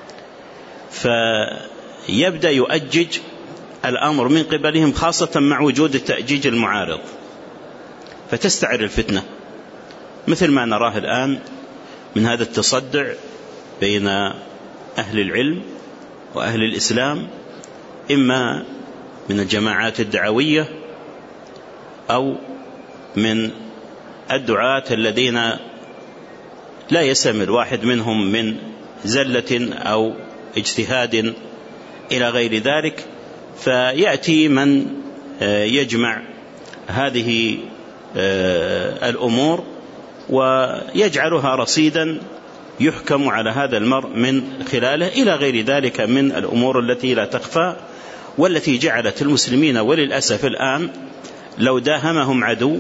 فيبدأ يؤجج الأمر من قبلهم، خاصة مع وجود التأجيج المعارض، فتستعر الفتنة مثل ما نراه الآن من هذا التصدع بين أهل العلم وأهل الإسلام، إما من الجماعات الدعوية أو من الدعاة الذين لا يسمى الواحد منهم من زلة أو اجتهاد إلى غير ذلك، فيأتي من يجمع هذه الأمور ويجعلها رصيدا يحكم على هذا المرء من خلاله إلى غير ذلك من الأمور التي لا تخفى، والتي جعلت المسلمين وللأسف الآن لو داهمهم عدو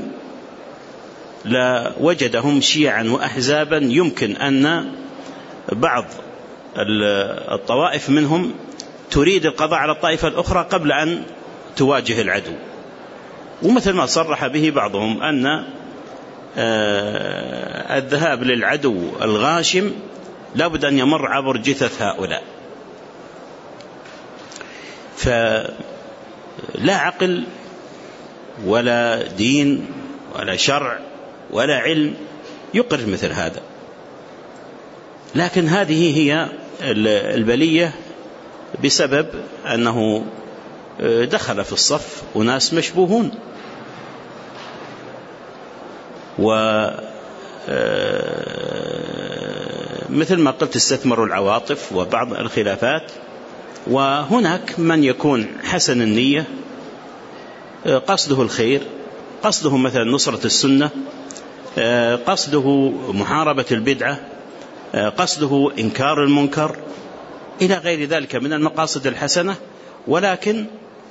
لوجدهم شيعا وأحزابا يمكن أن بعض الطوائف منهم تريد القضاء على الطائفة الأخرى قبل أن تواجه العدو، ومثل ما صرح به بعضهم أن الذهاب للعدو الغاشم لابد أن يمر عبر جثث هؤلاء. فلا عقل ولا دين ولا شرع ولا علم يقر مثل هذا، لكن هذه هي البلية بسبب أنه دخل في الصف وناس مشبوهون، ومثل ما قلت استثمروا العواطف وبعض الخلافات، وهناك من يكون حسن النية قصده الخير، قصده مثلا نصرة السنة، قصده محاربة البدعة، قصده إنكار المنكر إلى غير ذلك من المقاصد الحسنة، ولكن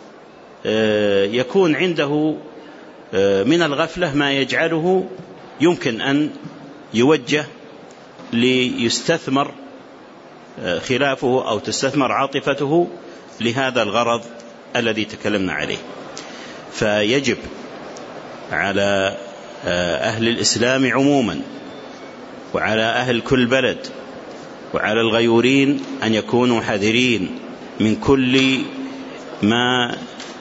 يكون عنده من الغفلة ما يجعله يمكن أن يوجه ليستثمر خلافه أو تستثمر عاطفته لهذا الغرض الذي تكلمنا عليه. فيجب على أهل الإسلام عموما، وعلى أهل كل بلد، وعلى الغيورين أن يكونوا حذرين من كل ما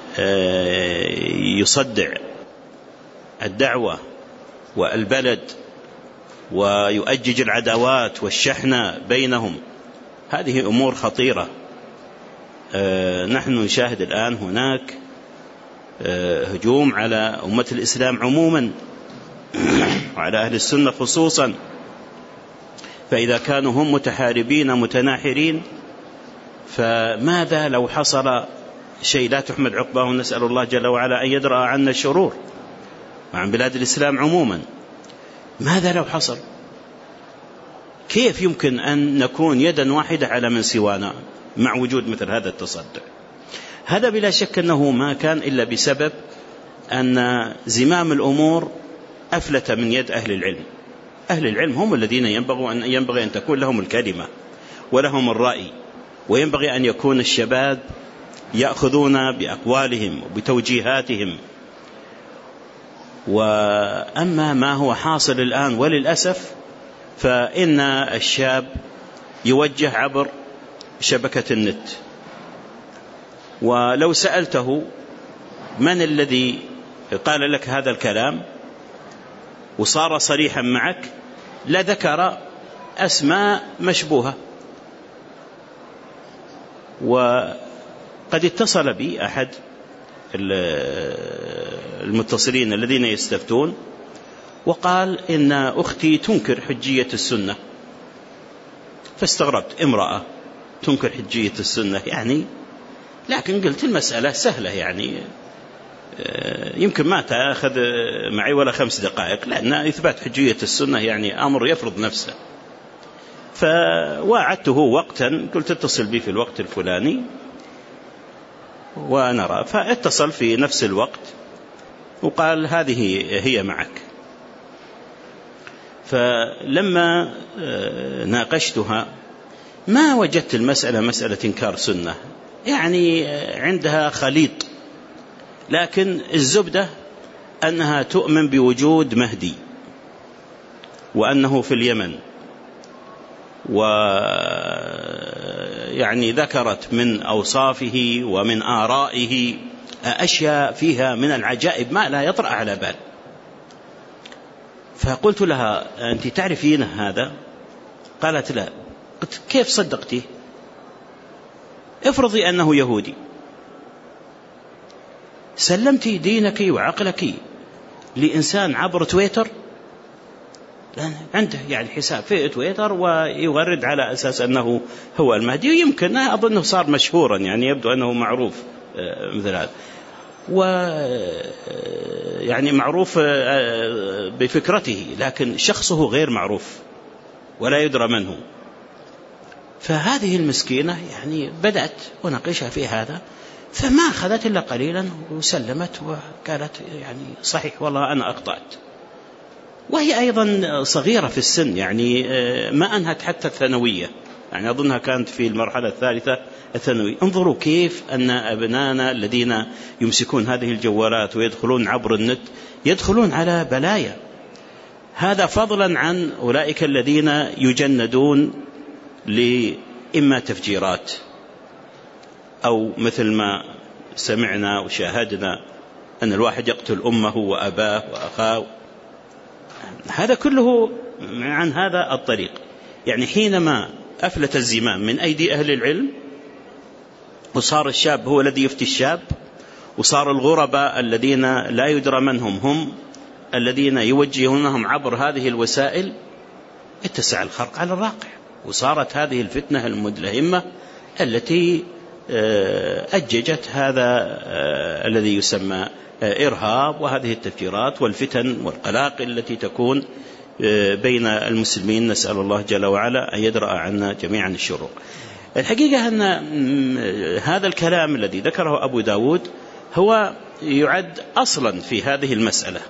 يصدع الدعوة والبلد ويؤجج العداوات والشحنة بينهم. هذه أمور خطيرة. نحن نشاهد الآن هناك هجوم على أمة الإسلام عموما وعلى أهل السنة خصوصا، فإذا كانوا هم متحاربين متناحرين فماذا لو حصل شيء لا تحمد عقباه؟ نسأل الله جل وعلا أن يدرأ عنا الشرور وعن بلاد الإسلام عموما. ماذا لو حصل؟ كيف يمكن أن نكون يدا واحدة على من سوانا مع وجود مثل هذا التصدع؟ هذا بلا شك أنه ما كان إلا بسبب أن زمام الأمور أفلت من يد أهل العلم. أهل العلم هم الذين ينبغي أن, ينبغي أن تكون لهم الكلمة ولهم الرأي، وينبغي أن يكون الشباب يأخذون بأقوالهم وبتوجيهاتهم. وأما ما هو حاصل الآن وللأسف فإن الشاب يوجه عبر شبكة النت، ولو سألته من الذي قال لك هذا الكلام وصار صريحا معك لذكر أسماء مشبوهة. وقد اتصل بي أحد المتصلين الذين يستفتون وقال إن أختي تنكر حجية السنة. فاستغربت، امرأة تنكر حجية السنة يعني؟ لكن قلت المسألة سهلة يعني، يمكن ما تأخذ معي ولا خمس دقائق، لأن إثبات حجية السنة يعني أمر يفرض نفسه. فواعدته وقتا، قلت اتصل بي في الوقت الفلاني ونرى. فاتصل في نفس الوقت وقال هذه هي معك. فلما ناقشتها ما وجدت المسألة مسألة إنكار سنة، يعني عندها خليط، لكن الزبدة أنها تؤمن بوجود مهدي وأنه في اليمن، ويعني ذكرت من أوصافه ومن آرائه أشياء فيها من العجائب ما لا يطرأ على بال. فقلت لها أنت تعرفين هذا؟ قالت لا. قلت كيف صدقتيه؟ افرضي أنه يهودي، سلمت دينك وعقلك لإنسان عبر تويتر، عنده يعني حساب في تويتر ويغرد على أساس أنه هو المهدي، ويمكن أظنه صار مشهورا، يعني يبدو أنه معروف مثل هذا، ويعني معروف بفكرته، لكن شخصه غير معروف ولا يدرى من هو. فهذه المسكينة يعني بدأت وناقشها في هذا، فما أخذت إلا قليلا وسلمت وقالت يعني صحيح والله أنا أخطأت. وهي أيضا صغيرة في السن، يعني ما أنهت حتى الثانوية، يعني أظنها كانت في المرحلة الثالثة الثانوية. انظروا كيف أن أبنائنا الذين يمسكون هذه الجوالات ويدخلون عبر النت يدخلون على بلايا. هذا فضلا عن أولئك الذين يجندون لإما تفجيرات أو مثل ما سمعنا وشاهدنا أن الواحد يقتل أمه وأباه وأخاه. هذا كله عن هذا الطريق. يعني حينما أفلت الزمام من أيدي أهل العلم وصار الشاب هو الذي يفتي الشاب، وصار الغرباء الذين لا يدرى من هم هم الذين يوجهونهم عبر هذه الوسائل، اتسع الخرق على الراقع، وصارت هذه الفتنة المدلهمة التي أججت هذا الذي يسمى إرهاب، وهذه التفجيرات والفتن والقلاقل التي تكون بين المسلمين. نسأل الله جل وعلا أن يدرأ عنا جميعا الشرور. الحقيقة أن هذا الكلام الذي ذكره أبو داود هو يعد أصلا في هذه المسألة،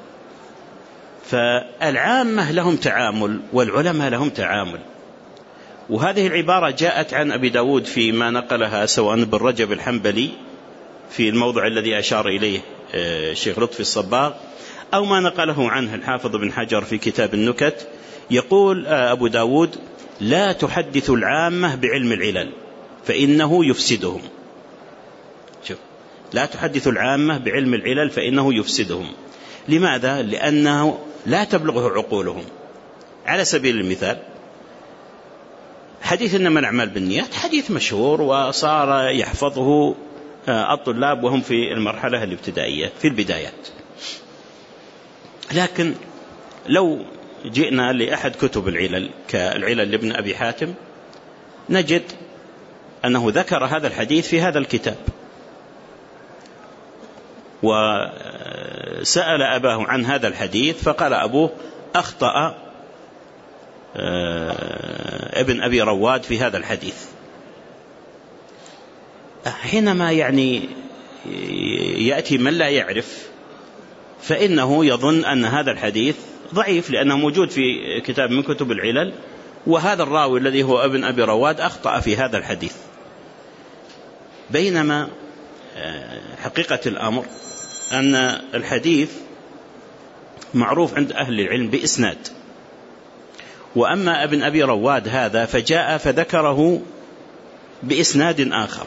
فالعامة لهم تعامل والعلماء لهم تعامل. وهذه العبارة جاءت عن أبي داود فيما نقلها سواء ابن رجب الحنبلي في الموضع الذي أشار إليه الشيخ لطفي الصباغ أو ما نقله عنه الحافظ بن حجر في كتاب النكت. يقول أبو داود: لا تحدث العامة بعلم العلل فإنه يفسدهم. شوف، لا تحدث العامة بعلم العلل فإنه يفسدهم. لماذا؟ لأنه لا تبلغه عقولهم. على سبيل المثال، حديث إنما الأعمال بالنيات حديث مشهور وصار يحفظه الطلاب وهم في المرحلة الابتدائية في البدايات. لكن لو جئنا لأحد كتب العلل كالعلل لابن أبي حاتم نجد أنه ذكر هذا الحديث في هذا الكتاب، وسأل أباه عن هذا الحديث فقال أبوه: أخطأ ابن أبي رواد في هذا الحديث. حينما يعني يأتي من لا يعرف فإنه يظن أن هذا الحديث ضعيف لأنه موجود في كتاب من كتب العلل، وهذا الراوي الذي هو ابن أبي رواد أخطأ في هذا الحديث. بينما حقيقة الأمر أن الحديث معروف عند أهل العلم بإسناد، وأما ابن أبي رواد هذا فجاء فذكره بإسناد آخر.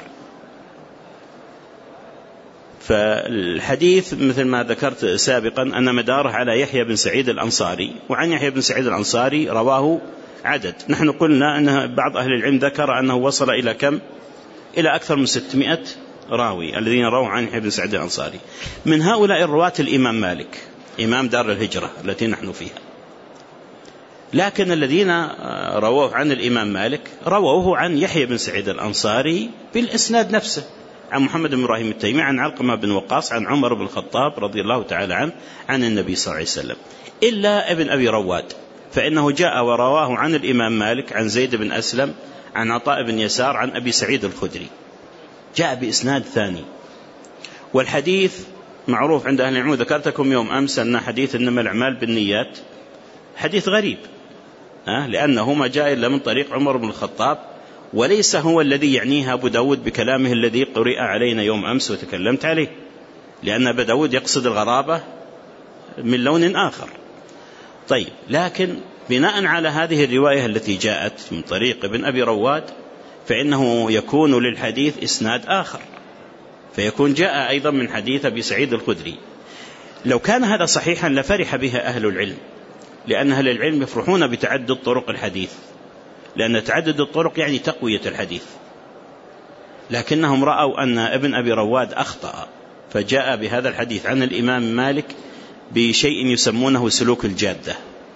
فالحديث مثل ما ذكرت سابقا أن مداره على يحيى بن سعيد الأنصاري، وعن يحيى بن سعيد الأنصاري رواه عدد. نحن قلنا أن بعض أهل العلم ذكر أنه وصل إلى كم؟ إلى أكثر من ستمائة راوي الذين رووا عن يحيى بن سعيد الأنصاري. من هؤلاء الرواة الإمام مالك إمام دار الهجرة التي نحن فيها، لكن الذين رووه عن الإمام مالك رووه عن يحيى بن سعيد الأنصاري بالإسناد نفسه، عن محمد بن إبراهيم التيمي، عن علقمة بن وقاص، عن عمر بن الخطاب رضي الله تعالى عنه، عن النبي صلى الله عليه وسلم. إلا ابن أبي رواد فإنه جاء ورواه عن الإمام مالك عن زيد بن أسلم، عن عطاء بن يسار، عن أبي سعيد الخدري، جاء بإسناد ثاني. والحديث معروف عند أهل العلم، ذكرتكم يوم أمس أن حديث إنما الأعمال بالنيات حديث غريب، أه؟ لأنه ما جاء إلا من طريق عمر بن الخطاب، وليس هو الذي يعنيه أبو داود بكلامه الذي قرئ علينا يوم أمس وتكلمت عليه، لأن أبو داود يقصد الغرابة من لون آخر. طيب، لكن بناء على هذه الرواية التي جاءت من طريق ابن أبي رواد فإنه يكون للحديث إسناد آخر، فيكون جاء أيضا من حديث أبي سعيد الخدري. لو كان هذا صحيحا لفرح بها أهل العلم، لأن أهل العلم يفرحون بتعدد طرق الحديث، لأن تعدد الطرق يعني تقوية الحديث. لكنهم رأوا أن ابن أبي رواد أخطأ فجاء بهذا الحديث عن الإمام مالك بشيء يسمونه سلوك الجادة،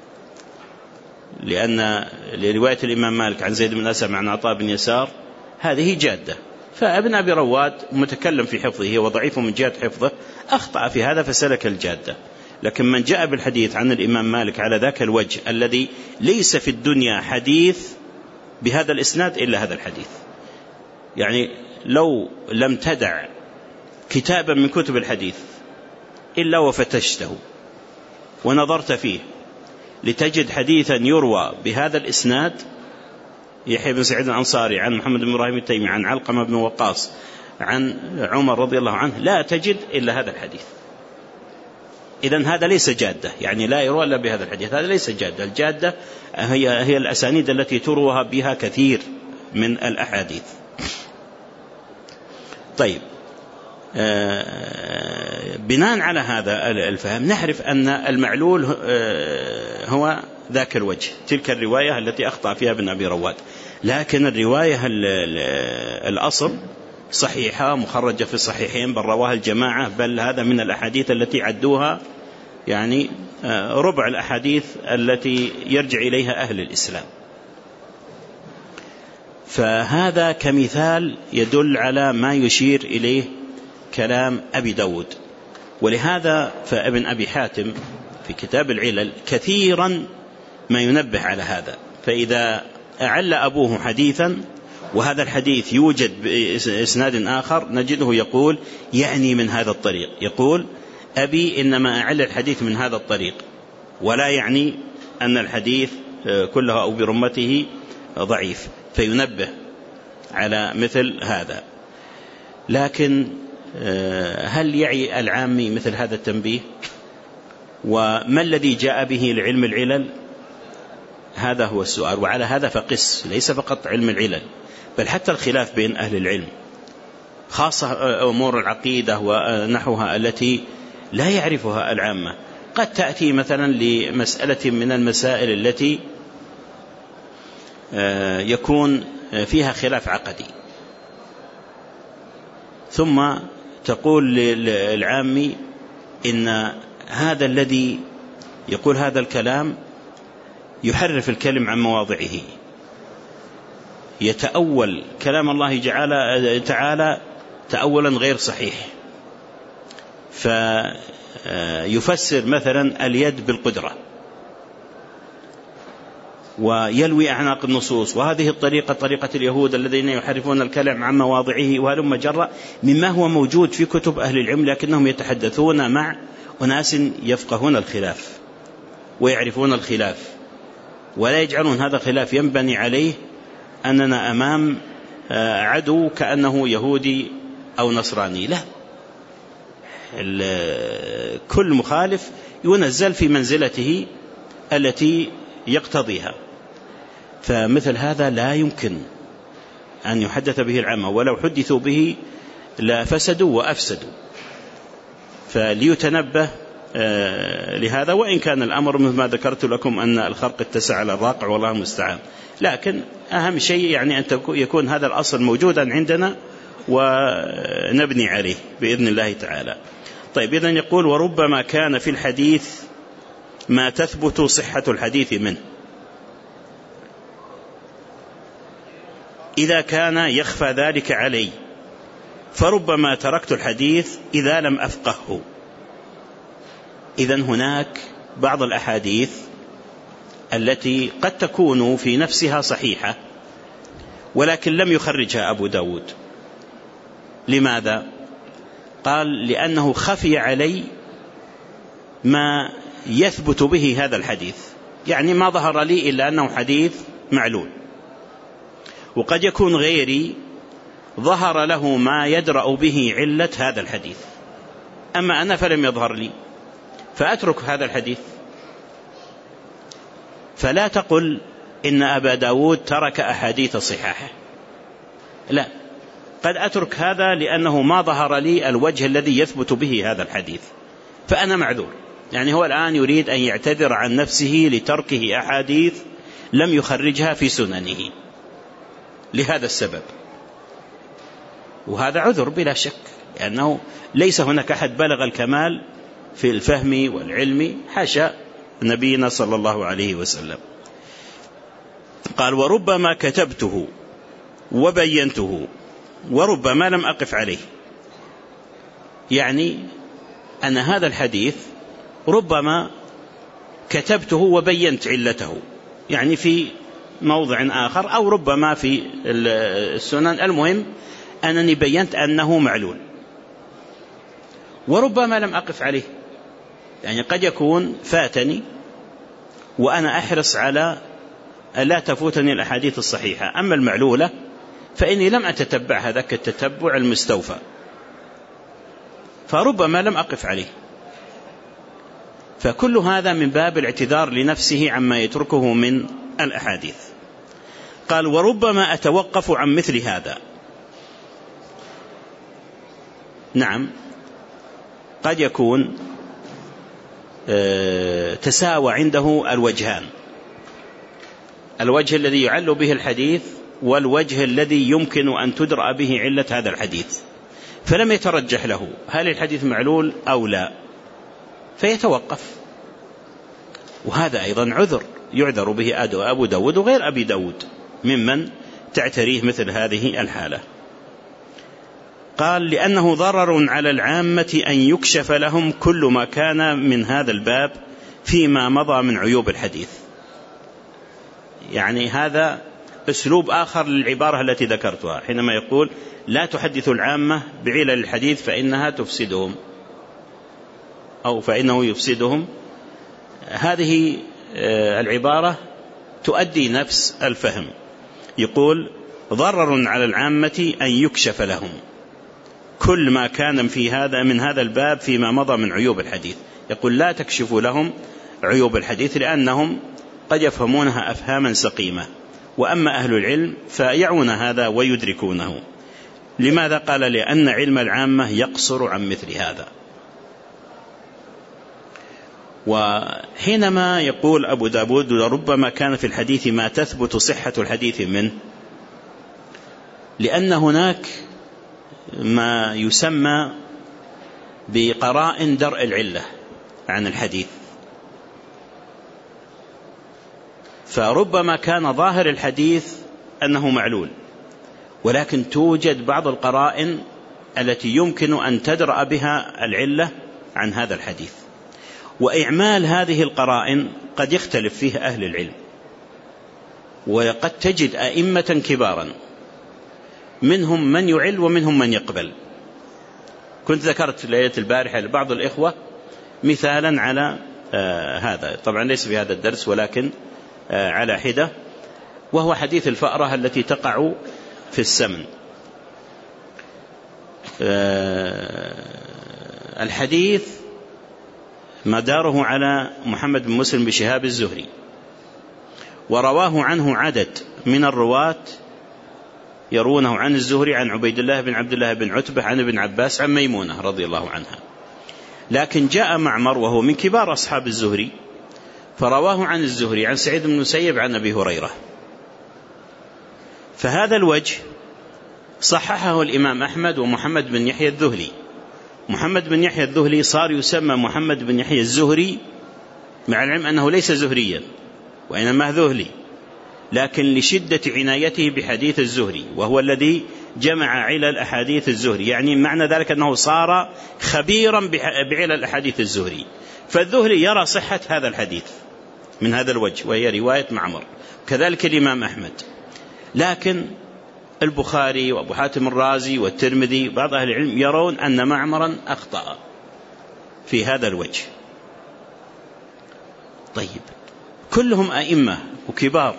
لأن لرواية الإمام مالك عن زيد بن أسلم عن عطاء بن يسار هذه جادة، فابن أبي رواد متكلم في حفظه وضعيف من جهة حفظه أخطأ في هذا فسلك الجادة. لكن من جاء بالحديث عن الإمام مالك على ذاك الوجه الذي ليس في الدنيا حديث بهذا الإسناد إلا هذا الحديث، يعني لو لم تدع كتابا من كتب الحديث إلا وفتشته ونظرت فيه لتجد حديثا يروى بهذا الإسناد، يحيى بن سعيد الأنصاري عن محمد بن إبراهيم التيمي عن علقمة بن وقاص عن عمر رضي الله عنه، لا تجد إلا هذا الحديث. إذن هذا ليس جادة، يعني لا يروى إلا بهذا الحديث، هذا ليس جادة. الجادة هي, هي الأسانيد التي تروى بها كثير من الأحاديث. طيب، بناء على هذا الفهم نعرف أن المعلول هو ذاك الوجه، تلك الرواية التي أخطأ فيها ابن أبي رواد. لكن الرواية الأصل صحيحة مخرجة في الصحيحين، بل رواها الجماعة، بل هذا من الأحاديث التي عدوها يعني ربع الأحاديث التي يرجع إليها أهل الإسلام. فهذا كمثال يدل على ما يشير إليه كلام أبي داود. ولهذا فابن أبي حاتم في كتاب العلل كثيرا ما ينبه على هذا. فإذا أعل أبوه حديثا وهذا الحديث يوجد بإسناد آخر نجده يقول يعني من هذا الطريق، يقول أبي إنما أعل الحديث من هذا الطريق، ولا يعني أن الحديث كله أو برمته ضعيف، فينبه على مثل هذا. لكن هل يعي العامي مثل هذا التنبيه؟ وما الذي جاء به لعلم العلل؟ هذا هو السؤال. وعلى هذا فقس، ليس فقط علم العلل بل حتى الخلاف بين أهل العلم، خاصة أمور العقيدة ونحوها التي لا يعرفها العامة. قد تأتي مثلا لمسألة من المسائل التي يكون فيها خلاف عقدي، ثم تقول للعامي إن هذا الذي يقول هذا الكلام يحرف الكلم عن مواضعه، يتأول كلام الله تعالى تأولا غير صحيح، فيفسر مثلا اليد بالقدرة ويلوي أعناق النصوص، وهذه الطريقة طريقة اليهود الذين يحرفون الكلام عن مواضعه، وهلم جرى مما هو موجود في كتب أهل العلم، لكنهم يتحدثون مع أناس يفقهون الخلاف ويعرفون الخلاف، ولا يجعلون هذا الخلاف ينبني عليه أننا أمام عدو كأنه يهودي أو نصراني. لا، كل مخالف ينزل في منزلته التي يقتضيها، فمثل هذا لا يمكن أن يحدث به العامة، ولو حدثوا به لفسدوا وأفسدوا. فليتنبه لهذا، وإن كان الأمر مثل ما ذكرت لكم أن الخرق اتسع على الراقع والله المستعان، لكن أهم شيء يعني أن يكون هذا الأصل موجودا عندنا ونبني عليه بإذن الله تعالى. طيب، إذن يقول وربما كان في الحديث ما تثبت صحة الحديث منه إذا كان يخفى ذلك علي، فربما تركت الحديث إذا لم أفقهه. إذن هناك بعض الأحاديث التي قد تكون في نفسها صحيحة ولكن لم يخرجها أبو داود. لماذا؟ قال لأنه خفي علي ما يثبت به هذا الحديث، يعني ما ظهر لي إلا أنه حديث معلول، وقد يكون غيري ظهر له ما يدرأ به علة هذا الحديث، أما أنا فلم يظهر لي، فأترك هذا الحديث. فلا تقل إن أبا داود ترك أحاديث صحاحة، لا، قد أترك هذا لأنه ما ظهر لي الوجه الذي يثبت به هذا الحديث، فأنا معذور. يعني هو الآن يريد أن يعتذر عن نفسه لتركه أحاديث لم يخرجها في سننه لهذا السبب، وهذا عذر بلا شك، لأنه ليس هناك أحد بلغ الكمال في الفهم والعلم، حاشا نبينا صلى الله عليه وسلم. قال وربما كتبته وبينته وربما لم أقف عليه، يعني أن هذا الحديث ربما كتبته وبينت علته، يعني في موضع آخر، أو ربما في السنن، المهم أنني بينت أنه معلول. وربما لم أقف عليه، يعني قد يكون فاتني وأنا أحرص على ألا تفوتني الأحاديث الصحيحة، أما المعلولة فإني لم أتتبع هذاك التتبع المستوفى، فربما لم أقف عليه. فكل هذا من باب الاعتذار لنفسه عما يتركه من الأحاديث. قال وربما أتوقف عن مثل هذا. نعم، قد يكون تساوى عنده الوجهان، الوجه الذي يعل به الحديث والوجه الذي يمكن أن تدرأ به علة هذا الحديث، فلم يترجح له هل الحديث معلول أو لا، فيتوقف. وهذا أيضا عذر يعذر به أبو داود وغير أبي داود ممن تعتريه مثل هذه الحالة. قال لأنه ضرر على العامة أن يكشف لهم كل ما كان من هذا الباب فيما مضى من عيوب الحديث. يعني هذا أسلوب آخر للعبارة التي ذكرتها حينما يقول لا تحدث العامة بعلل الحديث فإنها تفسدهم أو فإنه يفسدهم. هذه العبارة تؤدي نفس الفهم. يقول ضرر على العامة أن يكشف لهم، كل ما كان في هذا من هذا الباب فيما مضى من عيوب الحديث. يقول لا تكشفوا لهم عيوب الحديث لأنهم قد يفهمونها أفهاما سقيمة، وأما أهل العلم فيعون هذا ويدركونه. لماذا؟ قال لأن علم العامة يقصر عن مثل هذا. وحينما يقول أبو داود ربما كان في الحديث ما تثبت صحة الحديث منه، لأن هناك ما يسمى بقرائن درء العلة عن الحديث، فربما كان ظاهر الحديث أنه معلول، ولكن توجد بعض القرائن التي يمكن أن تدرأ بها العلة عن هذا الحديث، وإعمال هذه القرائن قد يختلف فيه أهل العلم، وقد تجد أئمة كبارا منهم من يعل ومنهم من يقبل. كنت ذكرت ليلة البارحة لبعض الإخوة مثالا على آه هذا، طبعا ليس في هذا الدرس ولكن آه على حدة، وهو حديث الفأرة التي تقع في السمن. آه الحديث مداره على محمد بن مسلم بشهاب الزهري، ورواه عنه عدد من الرواة يرونه عن الزهري عن عبيد الله بن عبد الله بن عتبة عن ابن عباس عن ميمونة رضي الله عنها. لكن جاء معمر وهو من كبار أصحاب الزهري فرواه عن الزهري عن سعيد بن المسيب عن أبي هريرة، فهذا الوجه صححه الإمام أحمد ومحمد بن يحيى الذهلي. محمد بن يحيى الذهلي صار يسمى محمد بن يحيى الزهري، مع العلم أنه ليس زهريا وإنما ذهلي، لكن لشدة عنايته بحديث الزهري، وهو الذي جمع علل أحاديث الزهري، يعني معنى ذلك أنه صار خبيرا بعلل أحاديث الزهري. فالذهلي يرى صحة هذا الحديث من هذا الوجه، وهي رواية معمر، كذلك الإمام أحمد. لكن البخاري وأبو حاتم الرازي والترمذي بعض أهل العلم يرون أن معمرا أخطأ في هذا الوجه. طيب، كلهم أئمة وكبار،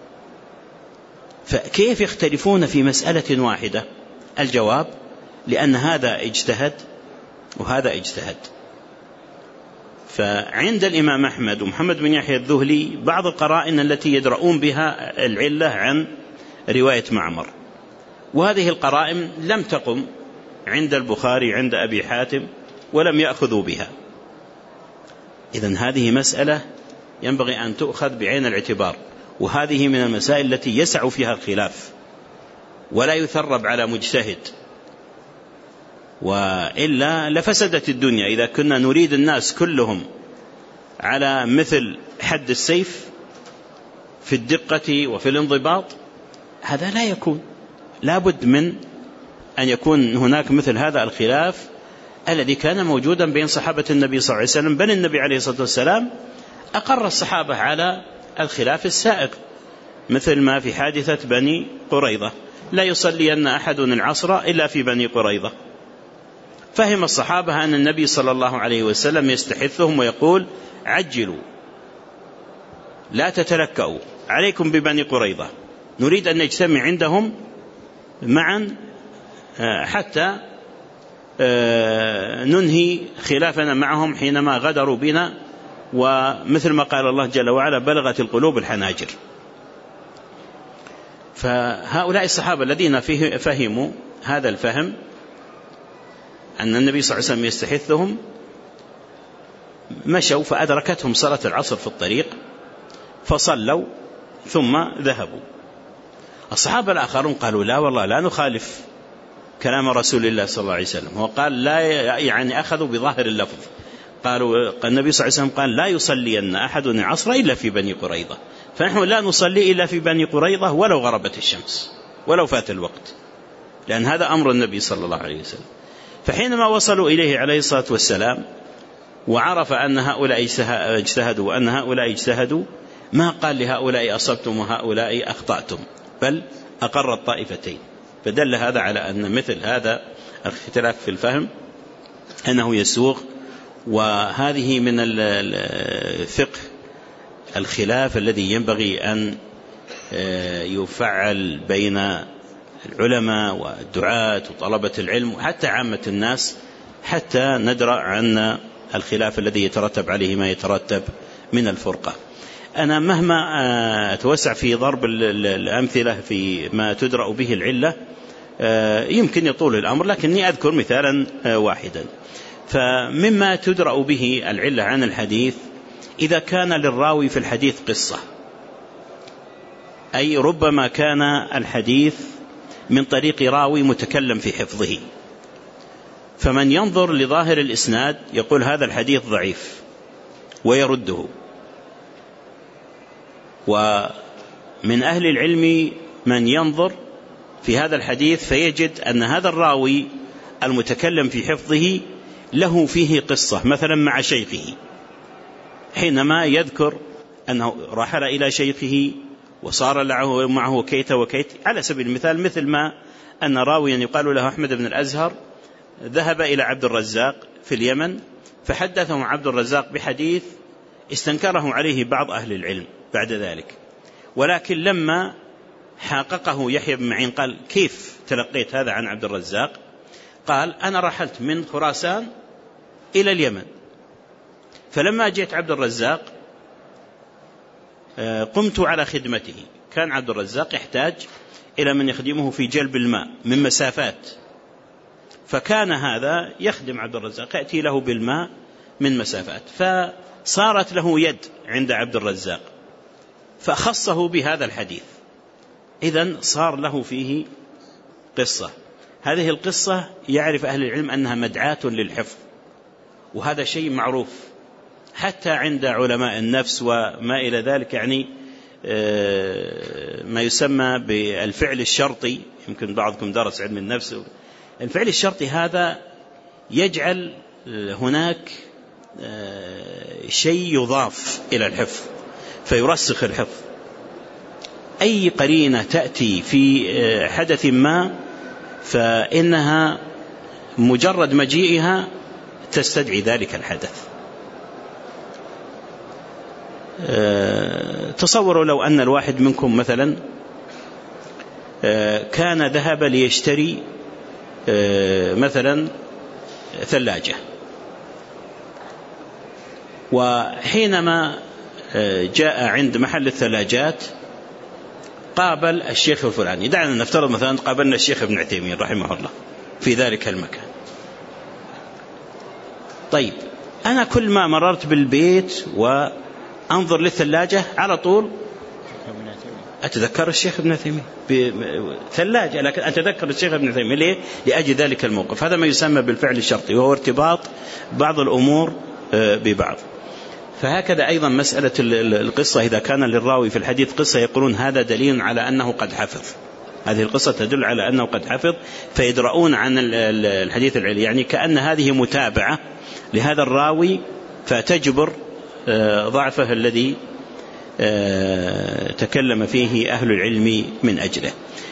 فكيف يختلفون في مسألة واحدة؟ الجواب لأن هذا اجتهد وهذا اجتهد. فعند الإمام أحمد ومحمد بن يحيى الذهلي بعض القرائن التي يدرؤون بها العلة عن رواية معمر، وهذه القرائن لم تقم عند البخاري عند أبي حاتم ولم يأخذوا بها. إذن هذه مسألة ينبغي أن تؤخذ بعين الاعتبار، وهذه من المسائل التي يسع فيها الخلاف ولا يثرب على مجتهد، وإلا لفسدت الدنيا. إذا كنا نريد الناس كلهم على مثل حد السيف في الدقة وفي الانضباط، هذا لا يكون. لابد من أن يكون هناك مثل هذا الخلاف الذي كان موجودا بين صحابة النبي صلى الله عليه وسلم، بل النبي عليه الصلاة والسلام أقر الصحابة على الخلاف السائق، مثل ما في حادثة بني قريظة، لا يصلين أحد العصر إلا في بني قريظة. فهم الصحابة أن النبي صلى الله عليه وسلم يستحثهم ويقول عجلوا لا تتلكأوا، عليكم ببني قريظة، نريد أن نجتمع عندهم معا حتى ننهي خلافنا معهم حينما غدروا بنا، ومثل ما قال الله جل وعلا بلغت القلوب الحناجر. فهؤلاء الصحابة الذين فهموا هذا الفهم أن النبي صلى الله عليه وسلم يستحثهم مشوا، فأدركتهم صلاة العصر في الطريق فصلوا ثم ذهبوا. الصحابة الآخرون قالوا لا والله لا نخالف كلام رسول الله صلى الله عليه وسلم، هو قال لا، يعني أخذوا بظاهر اللفظ، قالوا النبي صلى الله عليه وسلم قال لا يصلين أحد العصر إلا في بني قريظة، فنحن لا نصلي إلا في بني قريظة ولو غربت الشمس ولو فات الوقت، لأن هذا أمر النبي صلى الله عليه وسلم. فحينما وصلوا إليه عليه الصلاة والسلام وعرف أن هؤلاء اجتهدوا وأن هؤلاء اجتهدوا، ما قال لهؤلاء أصبتم وهؤلاء أخطأتم، بل أقر الطائفتين. فدل هذا على أن مثل هذا الاختلاف في الفهم أنه يسوغ، وهذه من الفقه الخلاف الذي ينبغي أن يفعل بين العلماء والدعاة وطلبة العلم وحتى عامة الناس، حتى ندرأ عن الخلاف الذي يترتب عليه ما يترتب من الفرقة. أنا مهما أتوسع في ضرب الأمثلة في ما تدرأ به العلة يمكن يطول الأمر، لكني أذكر مثالا واحدا. فمما تدرأ به العلة عن الحديث إذا كان للراوي في الحديث قصة، أي ربما كان الحديث من طريق راوي متكلم في حفظه، فمن ينظر لظاهر الإسناد يقول هذا الحديث ضعيف ويرده. ومن أهل العلم من ينظر في هذا الحديث فيجد أن هذا الراوي المتكلم في حفظه له فيه قصة، مثلا مع شيخه حينما يذكر أنه رحل إلى شيخه وصار له معه كيت وكيت، على سبيل المثال مثل ما أن راويا يقال له أحمد بن الأزهر ذهب إلى عبد الرزاق في اليمن فحدثه عبد الرزاق بحديث استنكره عليه بعض أهل العلم بعد ذلك، ولكن لما حققه يحيى بن معين قال كيف تلقيت هذا عن عبد الرزاق؟ قال أنا رحلت من خراسان إلى اليمن، فلما جئت عبد الرزاق قمت على خدمته. كان عبد الرزاق يحتاج إلى من يخدمه في جلب الماء من مسافات، فكان هذا يخدم عبد الرزاق يأتي له بالماء من مسافات، فصارت له يد عند عبد الرزاق فخصه بهذا الحديث، إذن صار له فيه قصة. هذه القصة يعرف أهل العلم أنها مدعاة للحفظ، وهذا شيء معروف حتى عند علماء النفس وما إلى ذلك، يعني ما يسمى بالفعل الشرطي، يمكن بعضكم درس علم النفس. الفعل الشرطي هذا يجعل هناك شيء يضاف إلى الحفظ فيرسخ الحفظ. أي قرينة تأتي في حدث ما فإنها مجرد مجيئها تستدعي ذلك الحدث. تصوروا لو أن الواحد منكم مثلا كان ذهب ليشتري مثلا ثلاجة، وحينما جاء عند محل الثلاجات قابل الشيخ الفلاني، دعنا نفترض مثلا قابلنا الشيخ ابن عثيمين رحمه الله في ذلك المكان. طيب أنا كل ما مررت بالبيت وأنظر للثلاجة على طول أتذكر الشيخ ابن عثيمين بثلاجة، لكن أتذكر الشيخ ابن عثيمين ليه؟ لأجل ذلك الموقف. هذا ما يسمى بالفعل الشرطي، وهو ارتباط بعض الأمور ببعض. فهكذا أيضا مسألة القصة إذا كان للراوي في الحديث قصة يقولون هذا دليل على أنه قد حفظ، هذه القصة تدل على أنه قد حفظ، فيدرؤون عن الحديث العلي، يعني كأن هذه متابعة لهذا الراوي فتجبر ضعفه الذي تكلم فيه أهل العلم من أجله.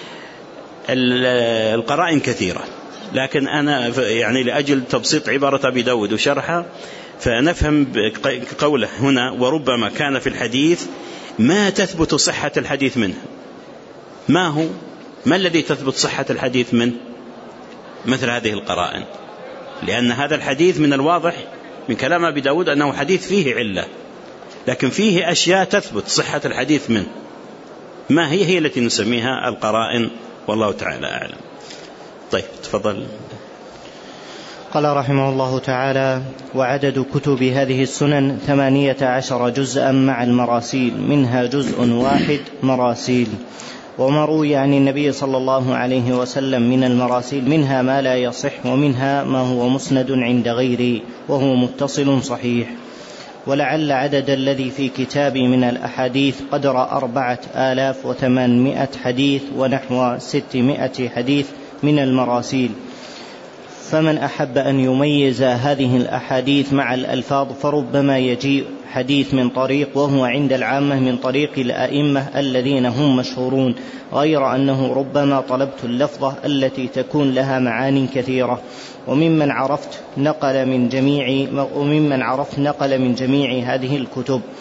القرائن كثيرة، لكن أنا يعني لأجل تبسيط عبارة أبي داود وشرحها فنفهم قوله هنا وربما كان في الحديث ما تثبت صحة الحديث منه. ما هو ما الذي تثبت صحة الحديث منه؟ مثل هذه القرائن، لأن هذا الحديث من الواضح من كلام أبي داود أنه حديث فيه علة، لكن فيه أشياء تثبت صحة الحديث منه. ما هي هي التي نسميها القرائن، والله تعالى أعلم. طيب تفضل.
قال رحمه الله تعالى: وعدد كتب هذه السنن ثمانية عشر جزءا مع المراسيل، منها جزء واحد مراسيل. وما روي عن النبي صلى الله عليه وسلم من المراسيل منها ما لا يصح، ومنها ما هو مسند عند غيري وهو متصل صحيح. ولعل عدد الذي في كتابي من الأحاديث قدر أربعة آلاف وثمانمائة حديث ونحو ستمائة حديث من المراسيل. فمن أحب أن يميز هذه الأحاديث مع الألفاظ فربما يجيء حديث من طريق وهو عند العامة من طريق الأئمة الذين هم مشهورون، غير أنه ربما طلبت اللفظة التي تكون لها معاني كثيرة. وممن عرفت نقل من جميع وممن عرفت نقل من جميع هذه الكتب،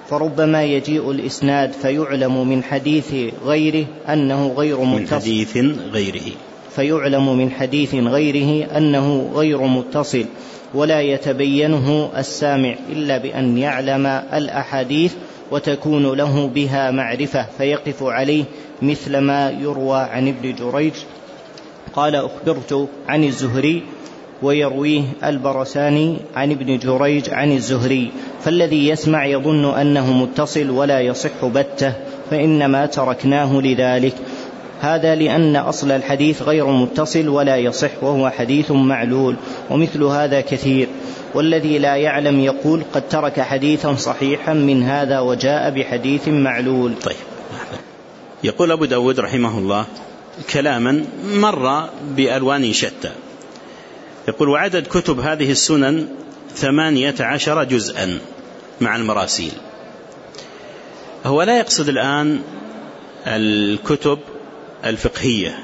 فربما يجيء الإسناد فيعلم من حديث غيره أنه غير متصل
من حديث غيره
فيعلم من حديث غيره أنه غير متصل ولا يتبينه السامع إلا بأن يعلم الأحاديث وتكون له بها معرفة فيقف عليه، مثل ما يروى عن ابن جريج قال أخبرت عن الزهري، ويرويه البرساني عن ابن جريج عن الزهري، فالذي يسمع يظن أنه متصل ولا يصح بتة، فإنما تركناه لذلك. هذا لأن أصل الحديث غير متصل ولا يصح وهو حديث معلول، ومثل هذا كثير. والذي لا يعلم يقول قد ترك حديثا صحيحا من هذا وجاء بحديث معلول.
طيب، يقول أبو داود رحمه الله كلاما مر بألوان شتى، يقول وعدد كتب هذه السنن ثمانية عشر جزءا مع المراسيل. هو لا يقصد الآن الكتب الفقهية،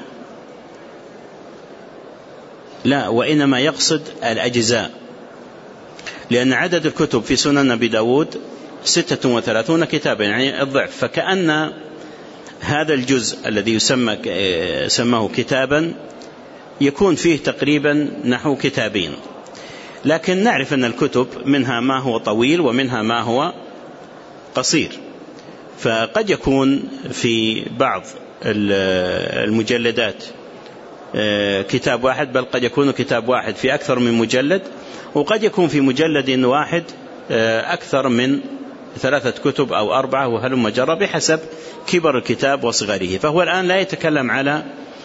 لا، وإنما يقصد الأجزاء، لأن عدد الكتب في سنن أبي داود ستة وثلاثون كتابا، يعني الضعف. فكأن هذا الجزء الذي يسمى سماه كتابا يكون فيه تقريبا نحو كتابين، لكن نعرف أن الكتب منها ما هو طويل ومنها ما هو قصير، فقد يكون في بعض المجلدات كتاب واحد، بل قد يكون كتاب واحد في أكثر من مجلد، وقد يكون في مجلد واحد أكثر من ثلاثة كتب أو أربعة وهلم جرى بحسب كبر الكتاب وصغره. فهو الآن لا يتكلم على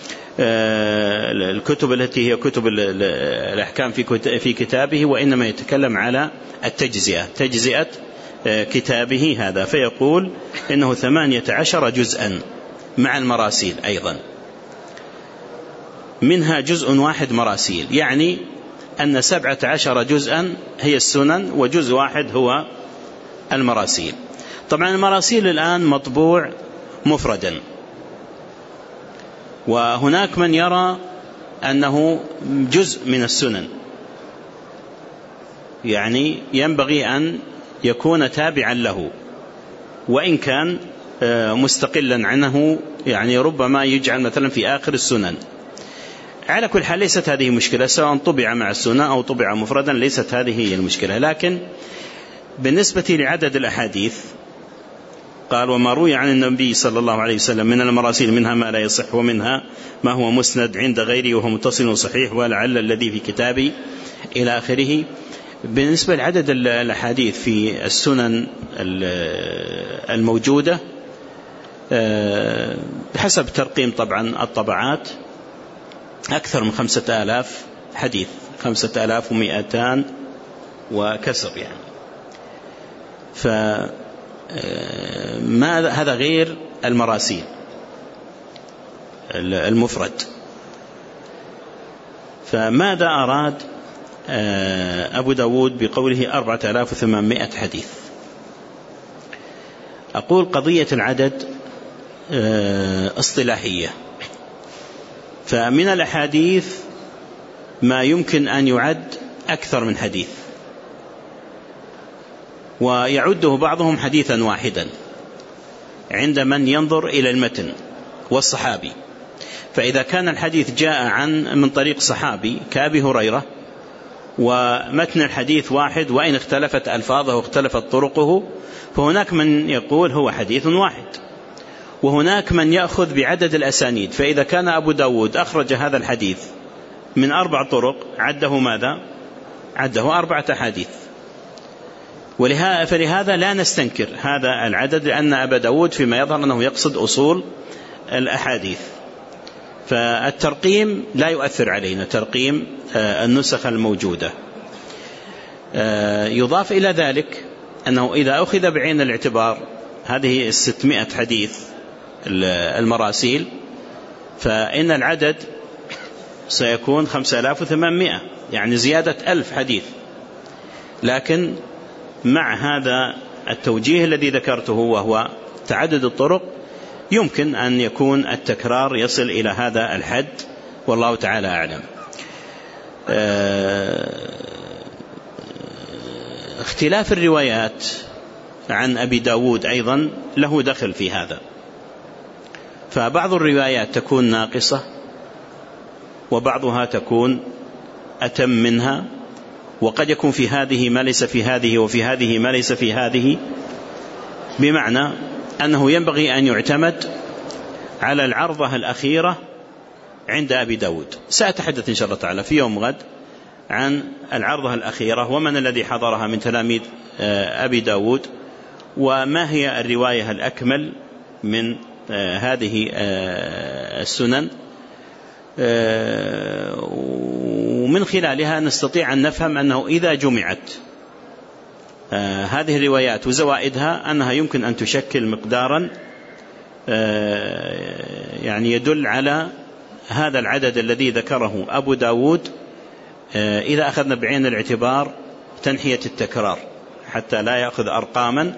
الكتب التي هي كتب الأحكام في كتابه، وإنما يتكلم على التجزئة، تجزئة كتابه هذا. فيقول إنه ثمانية عشر جزءا مع المراسيل أيضا، منها جزء واحد مراسيل، يعني أن سبعة عشر جزءا هي السنن وجزء واحد هو المراسيل. طبعا المراسيل الآن مطبوع مفردا، وهناك من يرى أنه جزء من السنن، يعني ينبغي أن يكون تابعا له وإن كان مستقلا عنه، يعني ربما يجعل مثلا في آخر السنن. على كل حال ليست هذه مشكلة، سواء طبع مع السنة أو طبع مفردا ليست هذه هي المشكلة. لكن بالنسبة لعدد الأحاديث قال وما روي عن النبي صلى الله عليه وسلم من المراسيل منها ما لا يصح ومنها ما هو مسند عند غيره وهو متصل صحيح ولعل الذي في كتابي إلى آخره. بالنسبة لعدد الأحاديث في السنن الموجودة بحسب ترقيم طبعا الطبعات أكثر من خمسة آلاف حديث، خمسة آلاف ومئتان وكسر يعني. فما هذا غير المراسيل المفرد. فماذا أراد أبو داود بقوله أربعة آلاف وثمانمائة حديث؟ أقول قضية العدد اصطلاحية، فمن الأحاديث ما يمكن أن يعد أكثر من حديث، ويعده بعضهم حديثا واحدا عند من ينظر إلى المتن والصحابي. فإذا كان الحديث جاء عن من طريق صحابي كأبي هريرة ومتن الحديث واحد وإن اختلفت ألفاظه واختلفت طرقه، فهناك من يقول هو حديث واحد، وهناك من يأخذ بعدد الأسانيد. فإذا كان أبو داود أخرج هذا الحديث من أربع طرق عده ماذا؟ عده أربعة حديث. فلهذا لا نستنكر هذا العدد، لأن أبا داود فيما يظهر أنه يقصد أصول الأحاديث. فالترقيم لا يؤثر علينا، ترقيم النسخ الموجودة. يضاف إلى ذلك أنه إذا أخذ بعين الاعتبار هذه الستمائة حديث المراسيل، فإن العدد سيكون خمسة آلاف وثمانمائة، يعني زيادة ألف حديث. لكن مع هذا التوجيه الذي ذكرته وهو تعدد الطرق يمكن أن يكون التكرار يصل إلى هذا الحد، والله تعالى أعلم. اختلاف الروايات عن أبي داود أيضا له دخل في هذا. فبعض الروايات تكون ناقصة وبعضها تكون أتم منها، وقد يكون في هذه ما ليس في هذه وفي هذه ما ليس في هذه، بمعنى أنه ينبغي أن يعتمد على العرضة الأخيرة عند أبي داود. سأتحدث إن شاء الله تعالى في يوم غد عن العرضة الأخيرة ومن الذي حضرها من تلاميذ أبي داود، وما هي الرواية الأكمل من هذه السنن، ومن خلالها نستطيع أن نفهم أنه إذا جمعت هذه الروايات وزوائدها أنها يمكن أن تشكل مقدارا يعني يدل على هذا العدد الذي ذكره أبو داود، إذا أخذنا بعين الاعتبار تنحية التكرار حتى لا يأخذ أرقاما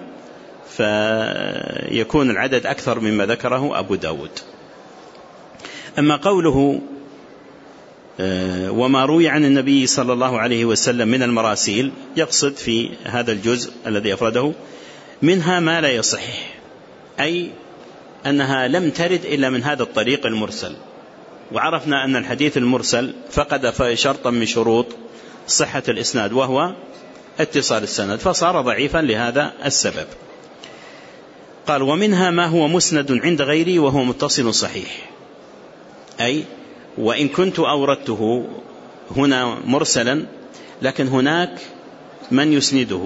فيكون العدد أكثر مما ذكره أبو داود. أما قوله وما روي عن النبي صلى الله عليه وسلم من المراسيل، يقصد في هذا الجزء الذي أفرده منها ما لا يصح، أي أنها لم ترد إلا من هذا الطريق المرسل، وعرفنا أن الحديث المرسل فقد شرطا من شروط صحة الإسناد وهو اتصال السند، فصار ضعيفا لهذا السبب. قال ومنها ما هو مسند عند غيري وهو متصل صحيح، أي وإن كنت أوردته هنا مرسلا لكن هناك من يسنده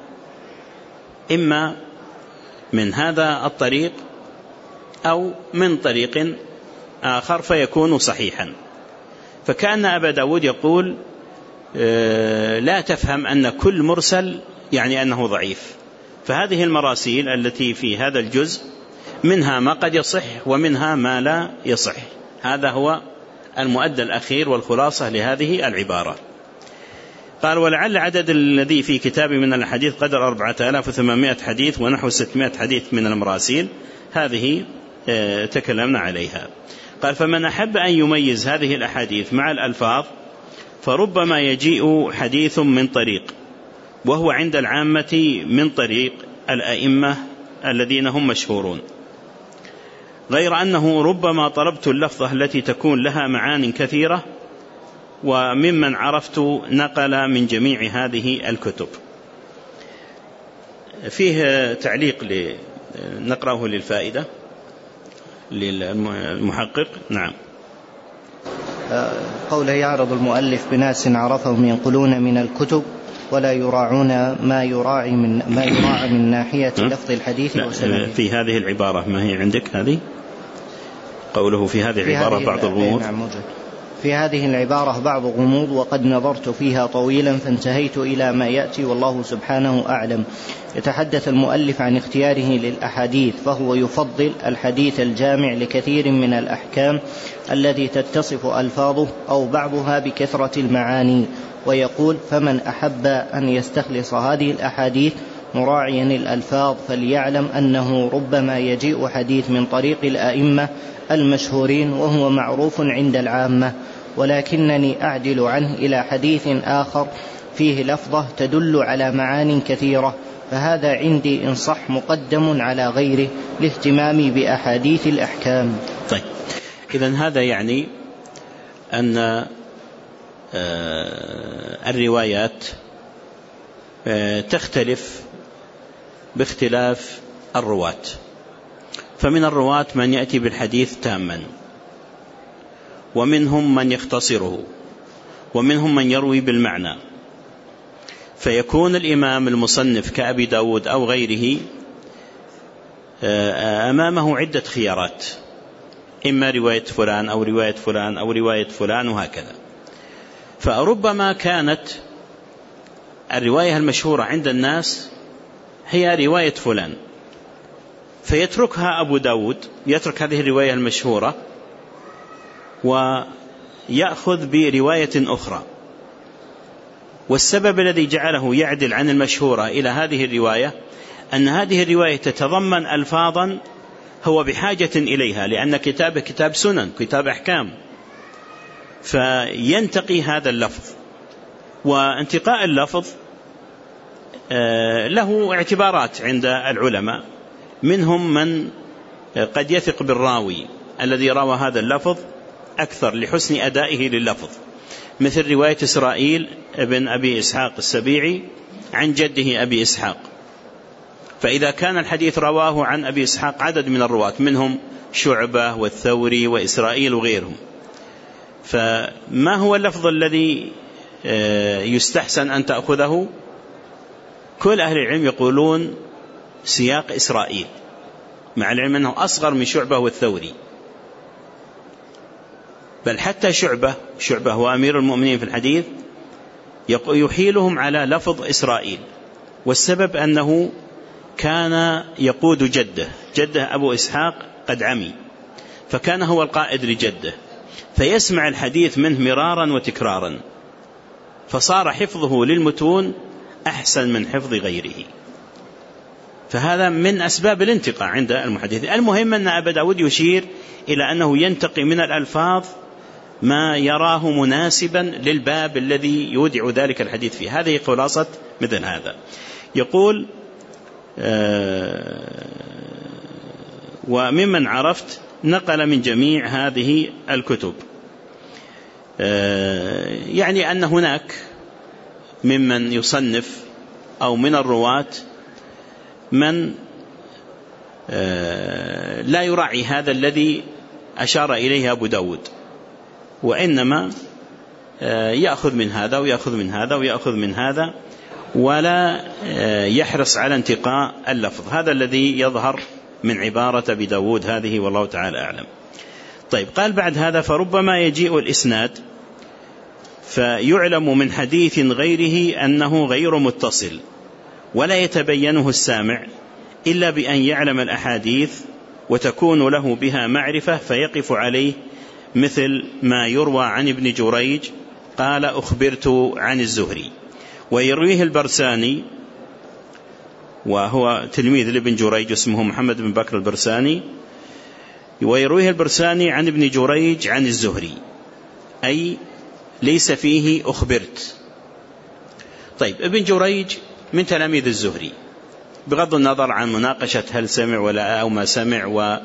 إما من هذا الطريق أو من طريق آخر فيكون صحيحا. فكأن أبا داود يقول لا تفهم أن كل مرسل يعني أنه ضعيف، فهذه المراسيل التي في هذا الجزء منها ما قد يصح ومنها ما لا يصح. هذا هو المؤدى الأخير والخلاصة لهذه العبارة. قال ولعل عدد الذي في كتاب من الحديث قدر أربعة آلاف وثمانمائة حديث ونحو ستمائة حديث من المراسيل، هذه تكلمنا عليها. قال فمن أحب أن يميز هذه الأحاديث مع الألفاظ فربما يجيء حديث من طريق وهو عند العامة من طريق الأئمة الذين هم مشهورون، غير أنه ربما طلبت اللفظة التي تكون لها معان كثيرة وممن عرفت نقل من جميع هذه الكتب. فيه تعليق نقرأه للفائدة للمحقق. نعم.
قوله يعرض المؤلف بناس عرفهم ينقلون من الكتب ولا يراعون ما يراعي من ما يراعى من ناحية لفظ الحديث وسنده.
في هذه العبارة ما هي عندك هذه؟ قوله في هذه العبارة بعض الغموض.
نعم موجود. في هذه العبارة بعض غموض وقد نظرت فيها طويلا فانتهيت إلى ما يأتي والله سبحانه أعلم. يتحدث المؤلف عن اختياره للأحاديث، فهو يفضل الحديث الجامع لكثير من الأحكام التي تتصف ألفاظه أو بعضها بكثرة المعاني، ويقول فمن أحب أن يستخلص هذه الأحاديث مراعيا الألفاظ فليعلم أنه ربما يجيء حديث من طريق الأئمة المشهورين وهو معروف عند العامة، ولكنني أعدل عنه إلى حديث آخر فيه لفظة تدل على معان كثيرة، فهذا عندي إن صح مقدم على غيره لاهتمامي بأحاديث الأحكام.
طيب، إذن هذا يعني أن الروايات تختلف باختلاف الرواة، فمن الرواة من يأتي بالحديث تاما، ومنهم من يختصره، ومنهم من يروي بالمعنى، فيكون الإمام المصنف كأبي داود أو غيره أمامه عدة خيارات، إما رواية فلان أو رواية فلان أو رواية فلان وهكذا. فربما كانت الرواية المشهورة عند الناس هي رواية فلان، فيتركها أبو داود، يترك هذه الرواية المشهورة ويأخذ برواية أخرى. والسبب الذي جعله يعدل عن المشهورة إلى هذه الرواية أن هذه الرواية تتضمن ألفاظا هو بحاجة إليها، لأن كتابه كتاب سنن، كتاب أحكام، فينتقي هذا اللفظ، وانتقاء اللفظ له اعتبارات عند العلماء، منهم من قد يثق بالراوي الذي روى هذا اللفظ أكثر لحسن أدائه لللفظ، مثل رواية إسرائيل بن أبي إسحاق السبيعي عن جده أبي إسحاق، فإذا كان الحديث رواه عن أبي إسحاق عدد من الرواة منهم شعبة والثوري وإسرائيل وغيرهم، فما هو اللفظ الذي يستحسن أن تأخذه؟ كل أهل العلم يقولون سياق إسرائيل، مع العلم أنه أصغر من شعبة والثوري، بل حتى شعبة شعبة هو أمير المؤمنين في الحديث يحيلهم على لفظ إسرائيل، والسبب أنه كان يقود جده جده أبو إسحاق قد عمي، فكان هو القائد لجده، فيسمع الحديث منه مرارا وتكرارا، فصار حفظه للمتون أحسن من حفظ غيره، فهذا من أسباب الانتقاء عند المحدثين. المهم أن أبا داود يشير إلى أنه ينتقي من الألفاظ ما يراه مناسبا للباب الذي يودع ذلك الحديث فيه. هذه خلاصة مثل هذا. يقول آه وممن عرفت نقل من جميع هذه الكتب، آه يعني أن هناك ممن يصنف أو من الرواة من آه لا يراعي هذا الذي أشار إليه أبو داود، وإنما آه يأخذ من هذا ويأخذ من هذا ويأخذ من هذا، ولا آه يحرص على انتقاء اللفظ. هذا الذي يظهر من عبارة أبي داود هذه، والله تعالى أعلم. طيب، قال بعد هذا: فربما يجيء الإسناد فيعلم من حديث غيره أنه غير متصل، ولا يتبينه السامع إلا بأن يعلم الأحاديث وتكون له بها معرفة فيقف عليه، مثل ما يروى عن ابن جريج قال: أخبرت عن الزهري. ويرويه البرساني، وهو تلميذ لابن جريج اسمه محمد بن بكر البرساني، ويرويه البرساني عن ابن جريج عن الزهري، أي ليس فيه أخبرت. طيب، ابن جريج من تلاميذ الزهري، بغض النظر عن مناقشة هل سمع ولا أو ما سمع،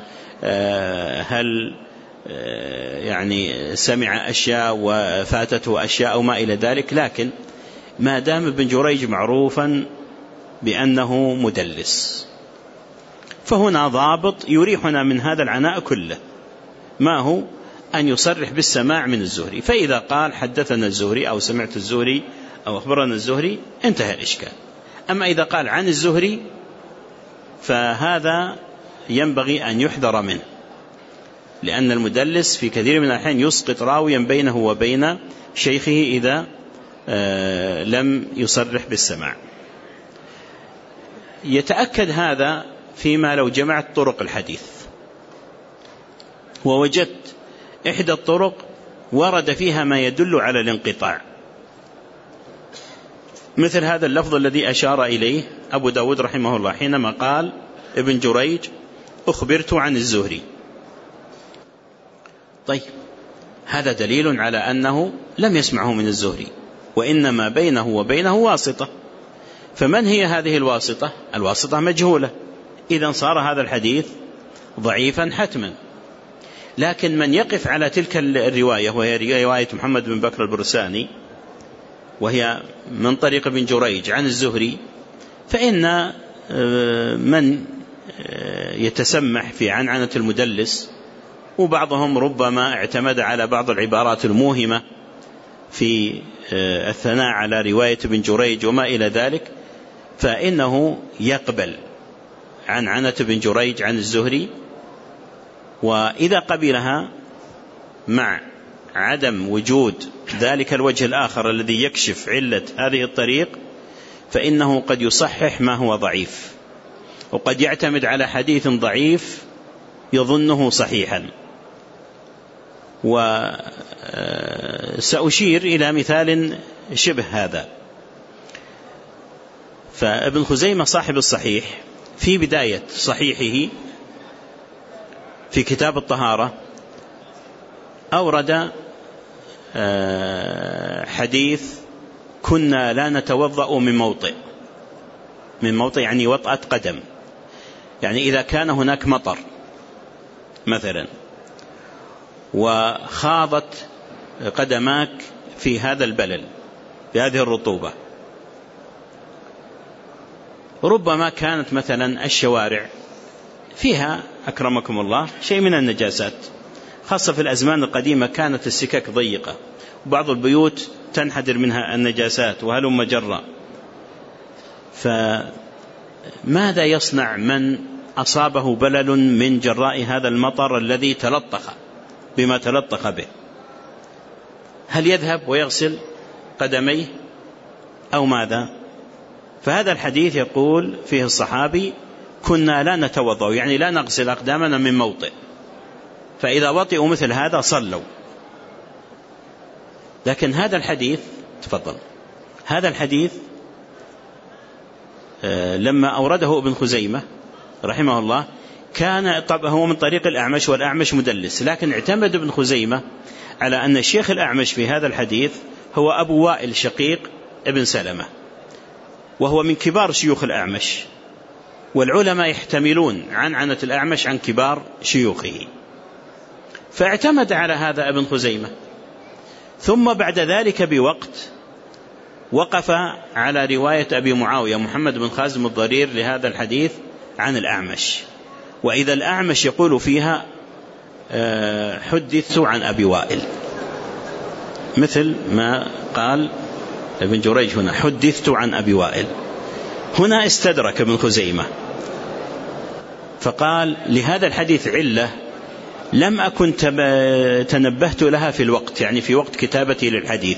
وهل يعني سمع أشياء وفاتته أشياء أو ما إلى ذلك، لكن ما دام ابن جريج معروفا بأنه مدلس، فهنا ضابط يريحنا من هذا العناء كله، ما هو أن يصرح بالسماع من الزهري. فإذا قال حدثنا الزهري أو سمعت الزهري أو أخبرنا الزهري انتهى الإشكال. أما إذا قال عن الزهري فهذا ينبغي أن يحذر منه، لأن المدلس في كثير من الأحيان يسقط راويا بينه وبين شيخه إذا آه لم يصرح بالسماع. يتأكد هذا فيما لو جمعت طرق الحديث ووجدت إحدى الطرق ورد فيها ما يدل على الانقطاع، مثل هذا اللفظ الذي أشار إليه أبو داود رحمه الله حينما قال ابن جريج: أخبرت عن الزهري. طيب، هذا دليل على أنه لم يسمعه من الزهري، وإنما بينه وبينه واسطة. فمن هي هذه الواسطة؟ الواسطة مجهولة، إذن صار هذا الحديث ضعيفا حتما. لكن من يقف على تلك الرواية، وهي رواية محمد بن بكر البرساني، وهي من طريق ابن جريج عن الزهري، فإن من يتسمح في عنعنة المدلس، وبعضهم ربما اعتمد على بعض العبارات الموهمة في الثناء على رواية ابن جريج وما إلى ذلك، فإنه يقبل عنعنة ابن جريج عن الزهري، وإذا قبلها مع عدم وجود ذلك الوجه الآخر الذي يكشف علة هذه الطريق، فإنه قد يصحح ما هو ضعيف، وقد يعتمد على حديث ضعيف يظنه صحيحا. وسأشير إلى مثال شبه هذا. فابن خزيمة صاحب الصحيح في بداية صحيحه في كتاب الطهارة أورد حديث: كنا لا نتوضأ من موطئ، من موطئ يعني وطأة قدم. يعني إذا كان هناك مطر مثلا وخاضت قدماك في هذا البلل بهذه الرطوبة، ربما كانت مثلا الشوارع فيها أكرمكم الله شيء من النجاسات، خاصة في الأزمان القديمة كانت السكك ضيقة وبعض البيوت تنحدر منها النجاسات وهلم جرا. فماذا يصنع من أصابه بلل من جراء هذا المطر الذي تلطخ بما تلطخ به؟ هل يذهب ويغسل قدميه أو ماذا؟ فهذا الحديث يقول فيه الصحابي كنا لا نتوضأ، يعني لا نغسل أقدامنا من موطئ، فإذا وطئوا مثل هذا صلوا. لكن هذا الحديث تفضل هذا الحديث لما أورده ابن خزيمة رحمه الله كان طبعا هو من طريق الأعمش، والأعمش مدلس، لكن اعتمد ابن خزيمة على أن الشيخ الأعمش في هذا الحديث هو أبو وائل شقيق ابن سلمة، وهو من كبار شيوخ الأعمش، والعلماء يحتملون عن عنة الأعمش عن كبار شيوخه، فاعتمد على هذا ابن خزيمة. ثم بعد ذلك بوقت وقف على رواية أبي معاوية محمد بن خازم الضرير لهذا الحديث عن الأعمش، وإذا الأعمش يقول فيها حدثت عن أبي وائل، مثل ما قال ابن جريج هنا حدثت عن أبي وائل. هنا استدرك ابن خزيمة فقال لهذا الحديث علة لم أكن تنبهت لها في الوقت، يعني في وقت كتابتي للحديث،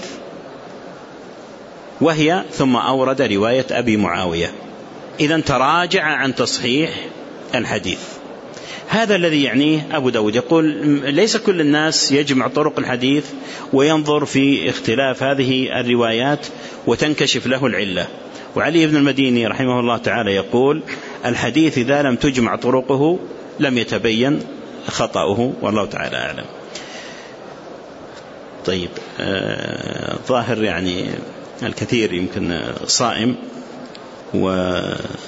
وهي ثم أورد رواية أبي معاوية. إذن تراجع عن تصحيح الحديث. هذا الذي يعنيه أبو داود، يقول ليس كل الناس يجمع طرق الحديث وينظر في اختلاف هذه الروايات وتنكشف له العلة. وعلي بن المديني رحمه الله تعالى يقول الحديث إذا لم تجمع طرقه لم يتبين خطأه، والله تعالى أعلم. طيب آه ظاهر يعني الكثير يمكن صائم، و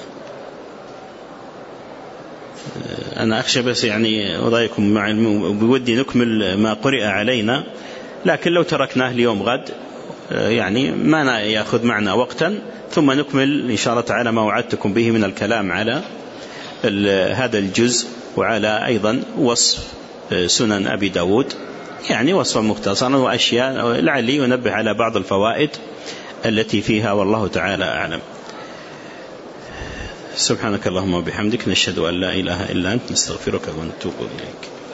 أنا أخشى بس يعني وضعكم مع بودي نكمل ما قرئ علينا، لكن لو تركناه اليوم غد يعني ما يأخذ معنا وقتا، ثم نكمل إن شاء الله تعالى ما وعدتكم به من الكلام على هذا الجزء، وعلى أيضا وصف سنن أبي داود، يعني وصفا مختصرا وأشياء لعلي ينبه على بعض الفوائد التي فيها، والله تعالى أعلم. سبحانك اللهم وبحمدك، نشهد أن لا إله إلا أنت، نستغفرك ونتوب إليك.